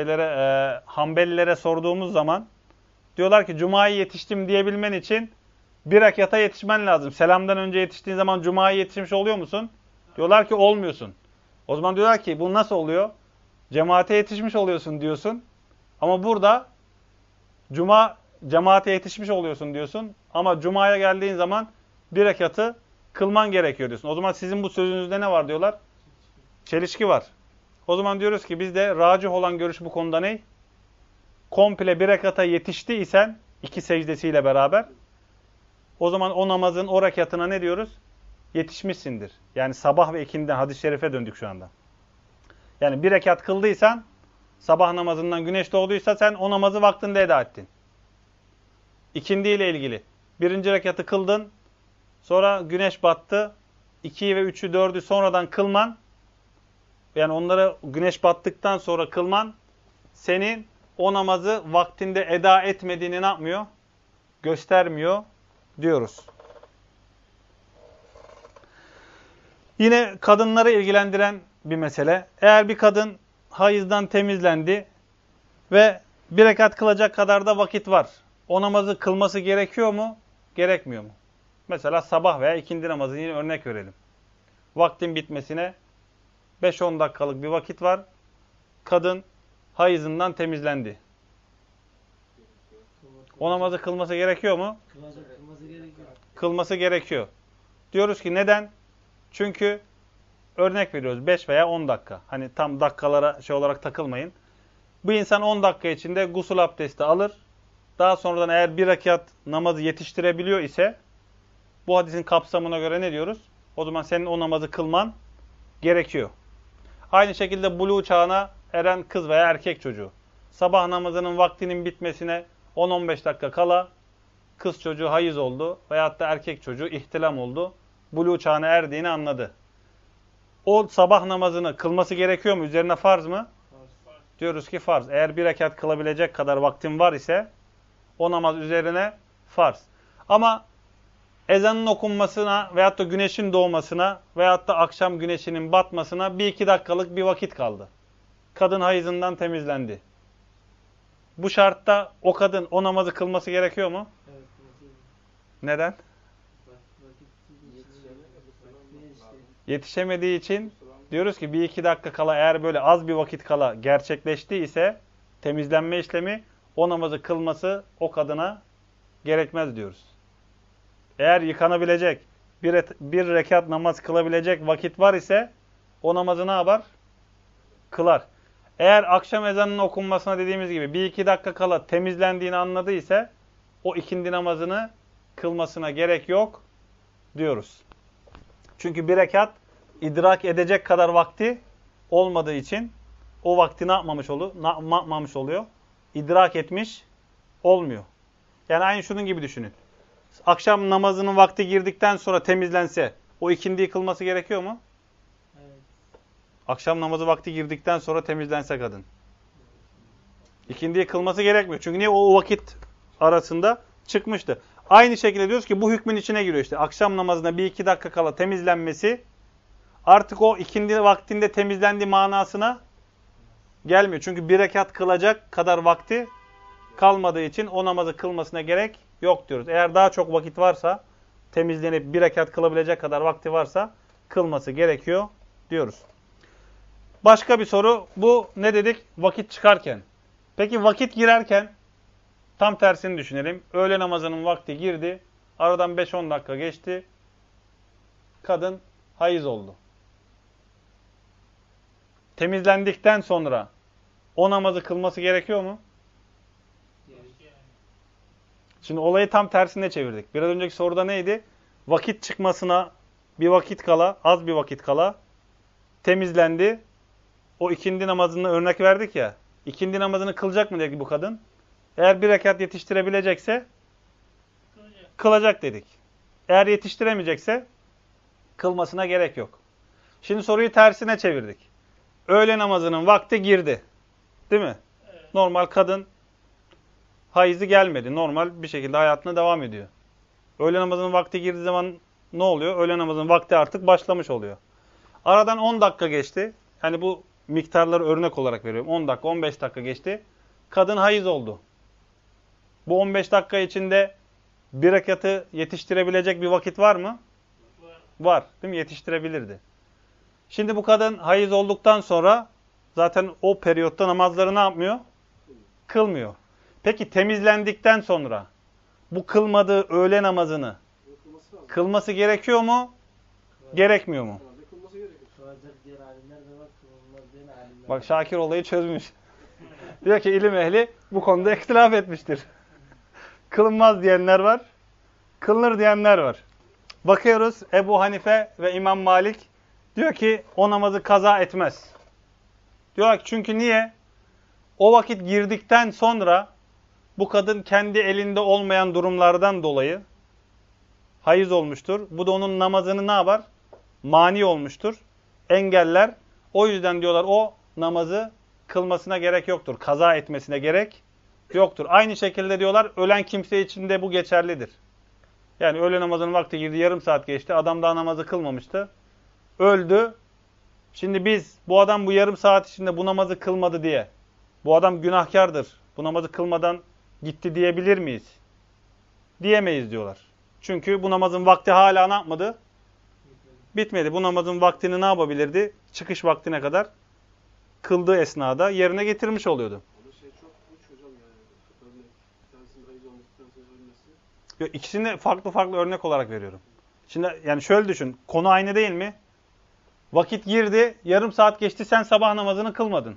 Hanbelilere sorduğumuz zaman diyorlar ki cumaya yetiştim diyebilmen için Bir rekata yetişmen lazım. Selamdan önce yetiştiğin zaman Cuma'ya yetişmiş oluyor musun? Diyorlar ki olmuyorsun. O zaman diyorlar ki bu nasıl oluyor? Cemaate yetişmiş oluyorsun diyorsun. Ama burada cemaate yetişmiş oluyorsun diyorsun. Ama Cuma'ya geldiğin zaman bir rekatı kılman gerekiyor diyorsun. O zaman sizin bu sözünüzde ne var diyorlar? Çelişki var. O zaman diyoruz ki bizde racih olan görüş bu konuda ne? Komple bir rekata yetiştiysen iki secdesiyle beraber o zaman o namazın o rekatına ne diyoruz? Yetişmişsindir. Yani sabah ve ikindiden hadis-i şerife döndük şu anda. Yani bir rekat kıldıysan sabah namazından güneş doğduysa sen o namazı vaktinde eda ettin. İkindi ile ilgili. Birinci rekatı kıldın. Sonra güneş battı. 2'yi ve 3'ü 4'ü sonradan kılman. Yani onları güneş battıktan sonra kılman senin o namazı vaktinde eda etmediğini ne yapmıyor? Göstermiyor diyoruz. Yine kadınları ilgilendiren bir mesele. Eğer bir kadın hayızdan temizlendi ve bir rekat kılacak kadar da vakit var. O namazı kılması gerekiyor mu? Gerekmiyor mu? Mesela sabah veya ikindi namazı yine örnek verelim. Vaktin bitmesine 5-10 dakikalık bir vakit var. Kadın hayızından temizlendi. O namazı kılması gerekiyor mu? Kılması gerekiyor. Kılması gerekiyor. Diyoruz ki neden? Çünkü örnek veriyoruz 5 veya 10 dakika. Hani tam dakikalara olarak takılmayın. Bu insan 10 dakika içinde gusül abdesti alır. Daha sonradan eğer bir rekat namazı yetiştirebiliyor ise bu hadisin kapsamına göre ne diyoruz? O zaman senin o namazı kılman gerekiyor. Aynı şekilde buluğ çağına eren kız veya erkek çocuğu. Sabah namazının vaktinin bitmesine 10-15 dakika kala kız çocuğu hayız oldu veyahut da erkek çocuğu ihtilam oldu. Buluğ çağına erdiğini anladı. O sabah namazını kılması gerekiyor mu? Üzerine farz mı? Farz. Diyoruz ki farz. Eğer bir rekat kılabilecek kadar vaktin var ise o namaz üzerine farz. Ama ezanın okunmasına veyahut da güneşin doğmasına veyahut da akşam güneşinin batmasına 1-2 dakikalık bir vakit kaldı. Kadın hayızından temizlendi. Bu şartta o kadın o namazı kılması gerekiyor mu? Evet. Neden? Yetişemediği için diyoruz ki 1-2 dakika kala eğer böyle az bir vakit kala gerçekleştiyse temizlenme işlemi o namazı kılması o kadına gerekmez diyoruz. Eğer yıkanabilecek, bir rekat namaz kılabilecek vakit var ise o namazı ne yapar? Kılar. Eğer akşam ezanının okunmasına dediğimiz gibi 1-2 dakika kala temizlendiğini anladıysa o ikindi namazını kılmasına gerek yok diyoruz. Çünkü bir rekat idrak edecek kadar vakti olmadığı için o vakti ne yapmamış oluyor? İdrak etmiş olmuyor. Yani aynı şunun gibi düşünün. Akşam namazının vakti girdikten sonra temizlense o ikindiyi kılması gerekiyor mu? Evet. Akşam namazı vakti girdikten sonra temizlense kadın. İkindiyi kılması gerekmiyor. Çünkü niye? O vakit arasında çıkmıştı. Aynı şekilde diyoruz ki bu hükmün içine giriyor işte. Akşam namazına 1-2 dakika kala temizlenmesi artık o ikindi vaktinde temizlendiği manasına gelmiyor. Çünkü bir rekat kılacak kadar vakti kalmadığı için o namazı kılmasına gerek yok diyoruz. Eğer daha çok vakit varsa, temizlenip bir rekat kılabilecek kadar vakti varsa kılması gerekiyor diyoruz. Başka bir soru. Bu ne dedik? Vakit çıkarken. Peki vakit girerken tam tersini düşünelim. Öğle namazının vakti girdi. Aradan 5-10 dakika geçti. Kadın hayız oldu. Temizlendikten sonra o namazı kılması gerekiyor mu? Şimdi olayı tam tersine çevirdik. Biraz önceki soruda neydi? Vakit çıkmasına bir vakit kala, az bir vakit kala temizlendi. O ikindi namazını örnek verdik ya. İkindi namazını kılacak mı dedik bu kadın? Eğer bir rekat yetiştirebilecekse kılacak dedik. Eğer yetiştiremeyecekse kılmasına gerek yok. Şimdi soruyu tersine çevirdik. Öğle namazının vakti girdi. Değil mi? Evet. Normal kadın hayızı gelmedi. Normal bir şekilde hayatına devam ediyor. Öğle namazının vakti girdiği zaman ne oluyor? Öğle namazının vakti artık başlamış oluyor. Aradan 10 dakika geçti. Yani bu miktarları örnek olarak veriyorum. 10 dakika, 15 dakika geçti. Kadın hayız oldu. Bu 15 dakika içinde Bir rekatı yetiştirebilecek bir vakit var mı? Var. Değil mi? Yetiştirebilirdi. Şimdi bu kadın hayız olduktan sonra zaten o periyotta namazları ne yapmıyor? Kılmıyor. Peki temizlendikten sonra bu kılmadığı öğle namazını Kılması lazım. kılması gerekiyor mu? Gerekmiyor mu? Herhalde kılması gerekiyor. Kılacak diyen alimler de var, kılınmaz diyen alimler de Bak var. Şakir olayı çözmüş. Diyor ki ilim ehli bu konuda ihtilaf etmiştir. Kılınmaz diyenler var, kılınır diyenler var. Bakıyoruz Ebu Hanife ve İmam Malik diyor ki o namazı kaza etmez. Diyor ki çünkü niye? O vakit girdikten sonra bu kadın kendi elinde olmayan durumlardan dolayı hayız olmuştur. Bu da onun namazını ne yapar? Mani olmuştur. Engeller. O yüzden diyorlar o namazı kılmasına gerek yoktur. Kaza etmesine gerek yoktur. Aynı şekilde diyorlar ölen kimse için de bu geçerlidir. Yani öğle namazının vakti girdi, yarım saat geçti. Adam daha namazı kılmamıştı. Öldü. Şimdi biz bu adam bu yarım saat içinde bu namazı kılmadı diye bu adam günahkardır. Bu namazı kılmadan gitti diyebilir miyiz? Diyemeyiz diyorlar. Çünkü bu namazın vakti hala ne yapmadı? Bitmedi. Bu namazın vaktini ne yapabilirdi? Çıkış vaktine kadar kıldığı esnada yerine getirmiş oluyordu. Ama şey çok uç hocam yani. Örnek. Bir tanesinin hayız olduktan sonra ölmesi. Yok, İkisini farklı farklı örnek olarak veriyorum. Şimdi yani şöyle düşün. Konu aynı değil mi? Vakit girdi, yarım saat geçti, sen sabah namazını kılmadın.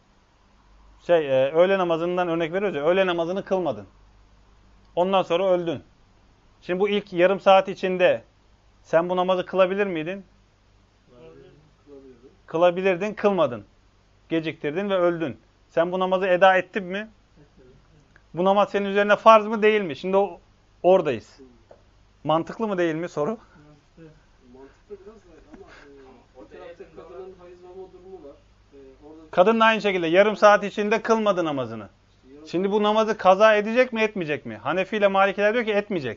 Öğle namazından örnek veriyoruz ya, öğle namazını kılmadın. Ondan sonra öldün. Şimdi bu ilk yarım saat içinde sen bu namazı kılabilir miydin? Kılabilirdi. Kılabilirdin, kılmadın. Geciktirdin ve öldün. Sen bu namazı eda ettin mi? Bu namaz senin üzerine farz mı değil mi? Şimdi oradayız. Mantıklı mı değil mi soru? Mantıklı biraz da ama o tarafta kadının hayız olma durumu var. Orada Kadın da aynı şekilde yarım saat içinde kılmadı namazını. Şimdi bu namazı kaza edecek mi, etmeyecek mi? Hanefi ile Malikiler diyor ki etmeyecek.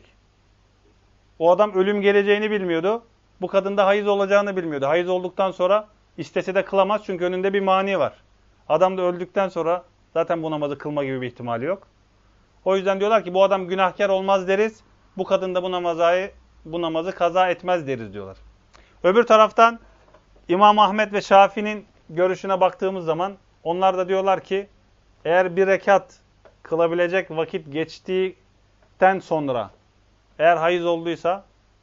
O adam ölüm geleceğini bilmiyordu. Bu kadın da hayız olacağını bilmiyordu. Hayız olduktan sonra istese de kılamaz çünkü önünde bir mani var. Adam da öldükten sonra zaten bu namazı kılma gibi bir ihtimali yok. O yüzden diyorlar ki bu adam günahkar olmaz deriz. Bu kadın da bu namazı kaza etmez deriz diyorlar. Öbür taraftan İmam Ahmed ve Şafii'nin görüşüne baktığımız zaman onlar da diyorlar ki eğer bir rekat kılabilecek vakit geçtikten sonra eğer hayız olduysa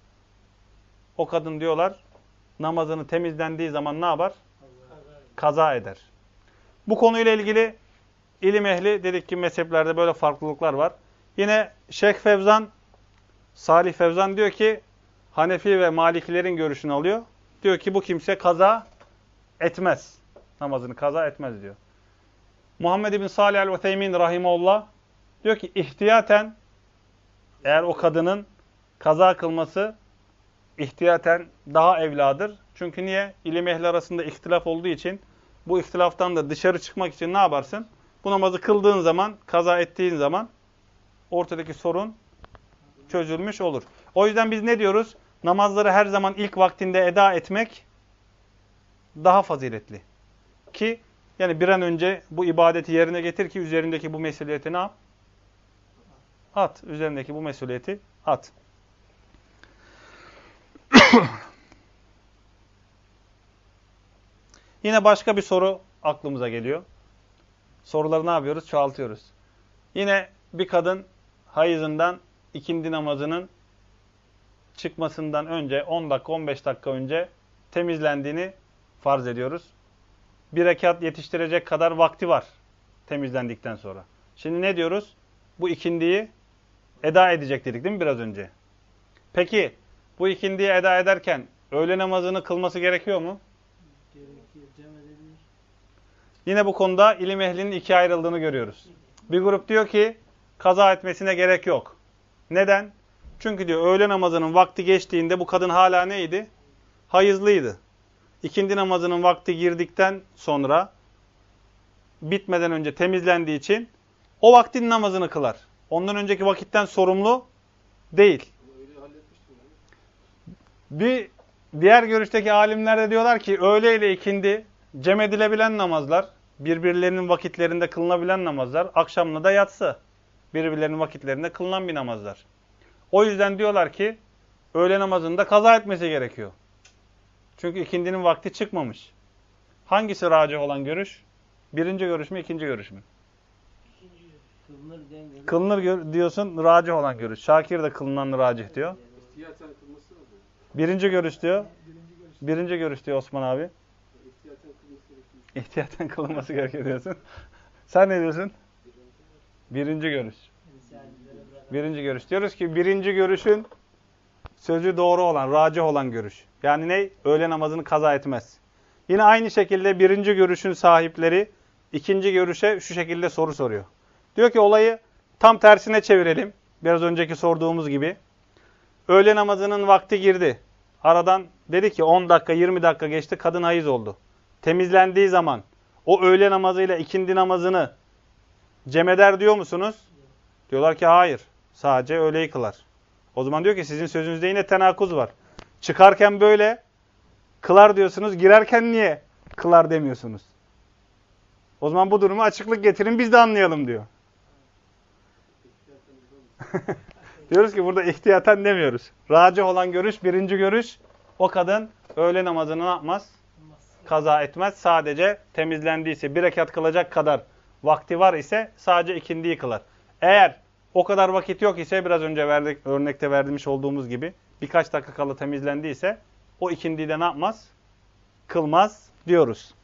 o kadın diyorlar namazını temizlendiği zaman ne yapar? Kaza eder. Bu konuyla ilgili ilim ehli dedik ki mezheplerde böyle farklılıklar var. Yine Şeyh Fevzan, Salih Fevzan diyor ki Hanefi ve Malikilerin görüşünü alıyor. Diyor ki bu kimse kaza etmez. Namazını kaza etmez diyor. Muhammed bin Salih el-Utheymin rahimahullah diyor ki ihtiyaten eğer o kadının kaza kılması ihtiyaten daha evladır. Çünkü niye? İlim ehli arasında ihtilaf olduğu için bu ihtilaftan da dışarı çıkmak için ne yaparsın? Bu namazı kıldığın zaman, kaza ettiğin zaman ortadaki sorun çözülmüş olur. O yüzden biz ne diyoruz? Namazları her zaman ilk vaktinde eda etmek daha faziletli. Ki yani bir an önce bu ibadeti yerine getir ki üzerindeki bu mesuliyeti ne yap? At. Üzerindeki bu mesuliyeti at. Yine başka bir soru aklımıza geliyor. Soruları ne yapıyoruz? Çoğaltıyoruz. Yine bir kadın hayızından ikindi namazının çıkmasından önce 10 dakika 15 dakika önce temizlendiğini farz ediyoruz. Bir rekat yetiştirecek kadar vakti var temizlendikten sonra. Şimdi ne diyoruz? Bu ikindiyi eda edecek dedik değil mi biraz önce? Peki bu ikindiyi eda ederken öğle namazını kılması gerekiyor mu? Gerekiyor, cem edebilir. Yine bu konuda ilim ehlinin ikiye ayrıldığını görüyoruz. Bir grup diyor ki kaza etmesine gerek yok. Neden? Çünkü diyor öğle namazının vakti geçtiğinde bu kadın hala neydi? Hayızlıydı. İkindi namazının vakti girdikten sonra bitmeden önce temizlendiği için o vaktin namazını kılar. Ondan önceki vakitten sorumlu değil. öyle halletmiştim yani. Bir diğer görüşteki alimler de diyorlar ki öğle ile ikindi cem edilebilen namazlar, birbirlerinin vakitlerinde kılınabilen namazlar, akşamla da yatsı birbirlerinin vakitlerinde kılınan bir namazlar. O yüzden diyorlar ki öğle namazını da kaza etmesi gerekiyor. Çünkü ikindinin vakti çıkmamış. Hangisi racih olan görüş? Birinci görüş mü, ikinci görüş mü? Kılınır diyen görüş. Kılınır diyorsun, racih olan görüş. Şakir de kılınan racih diyor. İhtiyaten kılması lazım. Birinci görüş diyor. Birinci görüş diyor Osman abi. İhtiyaten kılması gerekiyor. İhtiyaten kılınması gerekiyor diyorsun. Sen ne diyorsun? Birinci görüş. Birinci görüş. Diyoruz ki birinci görüşün sözü doğru olan, racih olan görüş. Yani ne? Öğle namazını kaza etmez. Yine aynı şekilde birinci görüşün sahipleri ikinci görüşe şu şekilde soru soruyor. Diyor ki olayı tam tersine çevirelim. Biraz önceki sorduğumuz gibi. Öğle namazının vakti girdi. Aradan dedi ki 10 dakika 20 dakika geçti, kadın hayız oldu. Temizlendiği zaman o öğle namazıyla ikindi namazını cem eder diyor musunuz? Diyorlar ki hayır. Sadece öğleyi kılar. O zaman diyor ki sizin sözünüzde yine tenakuz var. Çıkarken böyle kılar diyorsunuz, girerken niye kılar demiyorsunuz? O zaman bu duruma açıklık getirin, biz de anlayalım diyor. Diyoruz ki burada ihtiyaten demiyoruz. Racih olan görüş, birinci görüş, o kadın öğle namazını ne yapmaz? Kaza etmez. Sadece temizlendiyse, bir rekat kılacak kadar vakti var ise sadece ikindiyi kılar. Eğer o kadar vakit yok ise biraz önce örnekte vermiş olduğumuz gibi birkaç dakika kala temizlendiyse o ikindiyi de ne yapmaz? Kılmaz diyoruz.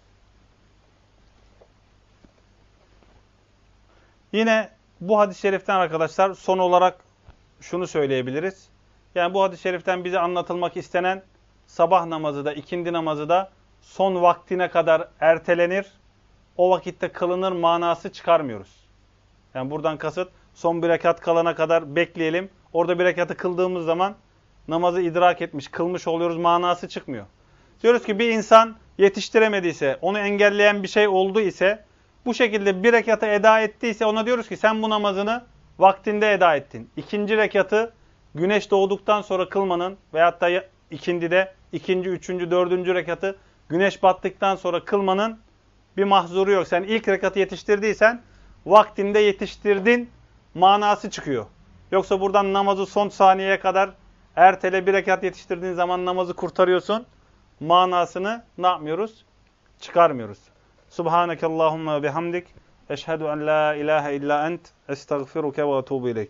Yine bu hadis-i şeriften arkadaşlar son olarak şunu söyleyebiliriz. Yani bu hadis-i şeriften bize anlatılmak istenen sabah namazı da ikindi namazı da son vaktine kadar ertelenir. O vakitte kılınır manası çıkarmıyoruz. Yani buradan kasıt son bir rekat kalana kadar bekleyelim. Orada bir rekatı kıldığımız zaman namazı idrak etmiş, kılmış oluyoruz manası çıkmıyor. Diyoruz ki bir insan yetiştiremediyse, onu engelleyen bir şey oldu ise, bu şekilde bir rekatı eda ettiyse ona diyoruz ki sen bu namazını vaktinde eda ettin. İkinci rekatı güneş doğduktan sonra kılmanın veyahut da ikindide ikinci, üçüncü, dördüncü rekatı güneş battıktan sonra kılmanın bir mahzuru yok. Sen ilk rekatı yetiştirdiysen vaktinde yetiştirdin manası çıkıyor. Yoksa buradan namazı son saniyeye kadar ertele bir rekat yetiştirdiğin zaman namazı kurtarıyorsun. Manasını ne yapmıyoruz? Çıkarmıyoruz. Subhanekallahumma ve bihamdik. Eşhedü en la ilahe illa ent. Estağfiruke ve etûbü ileyk.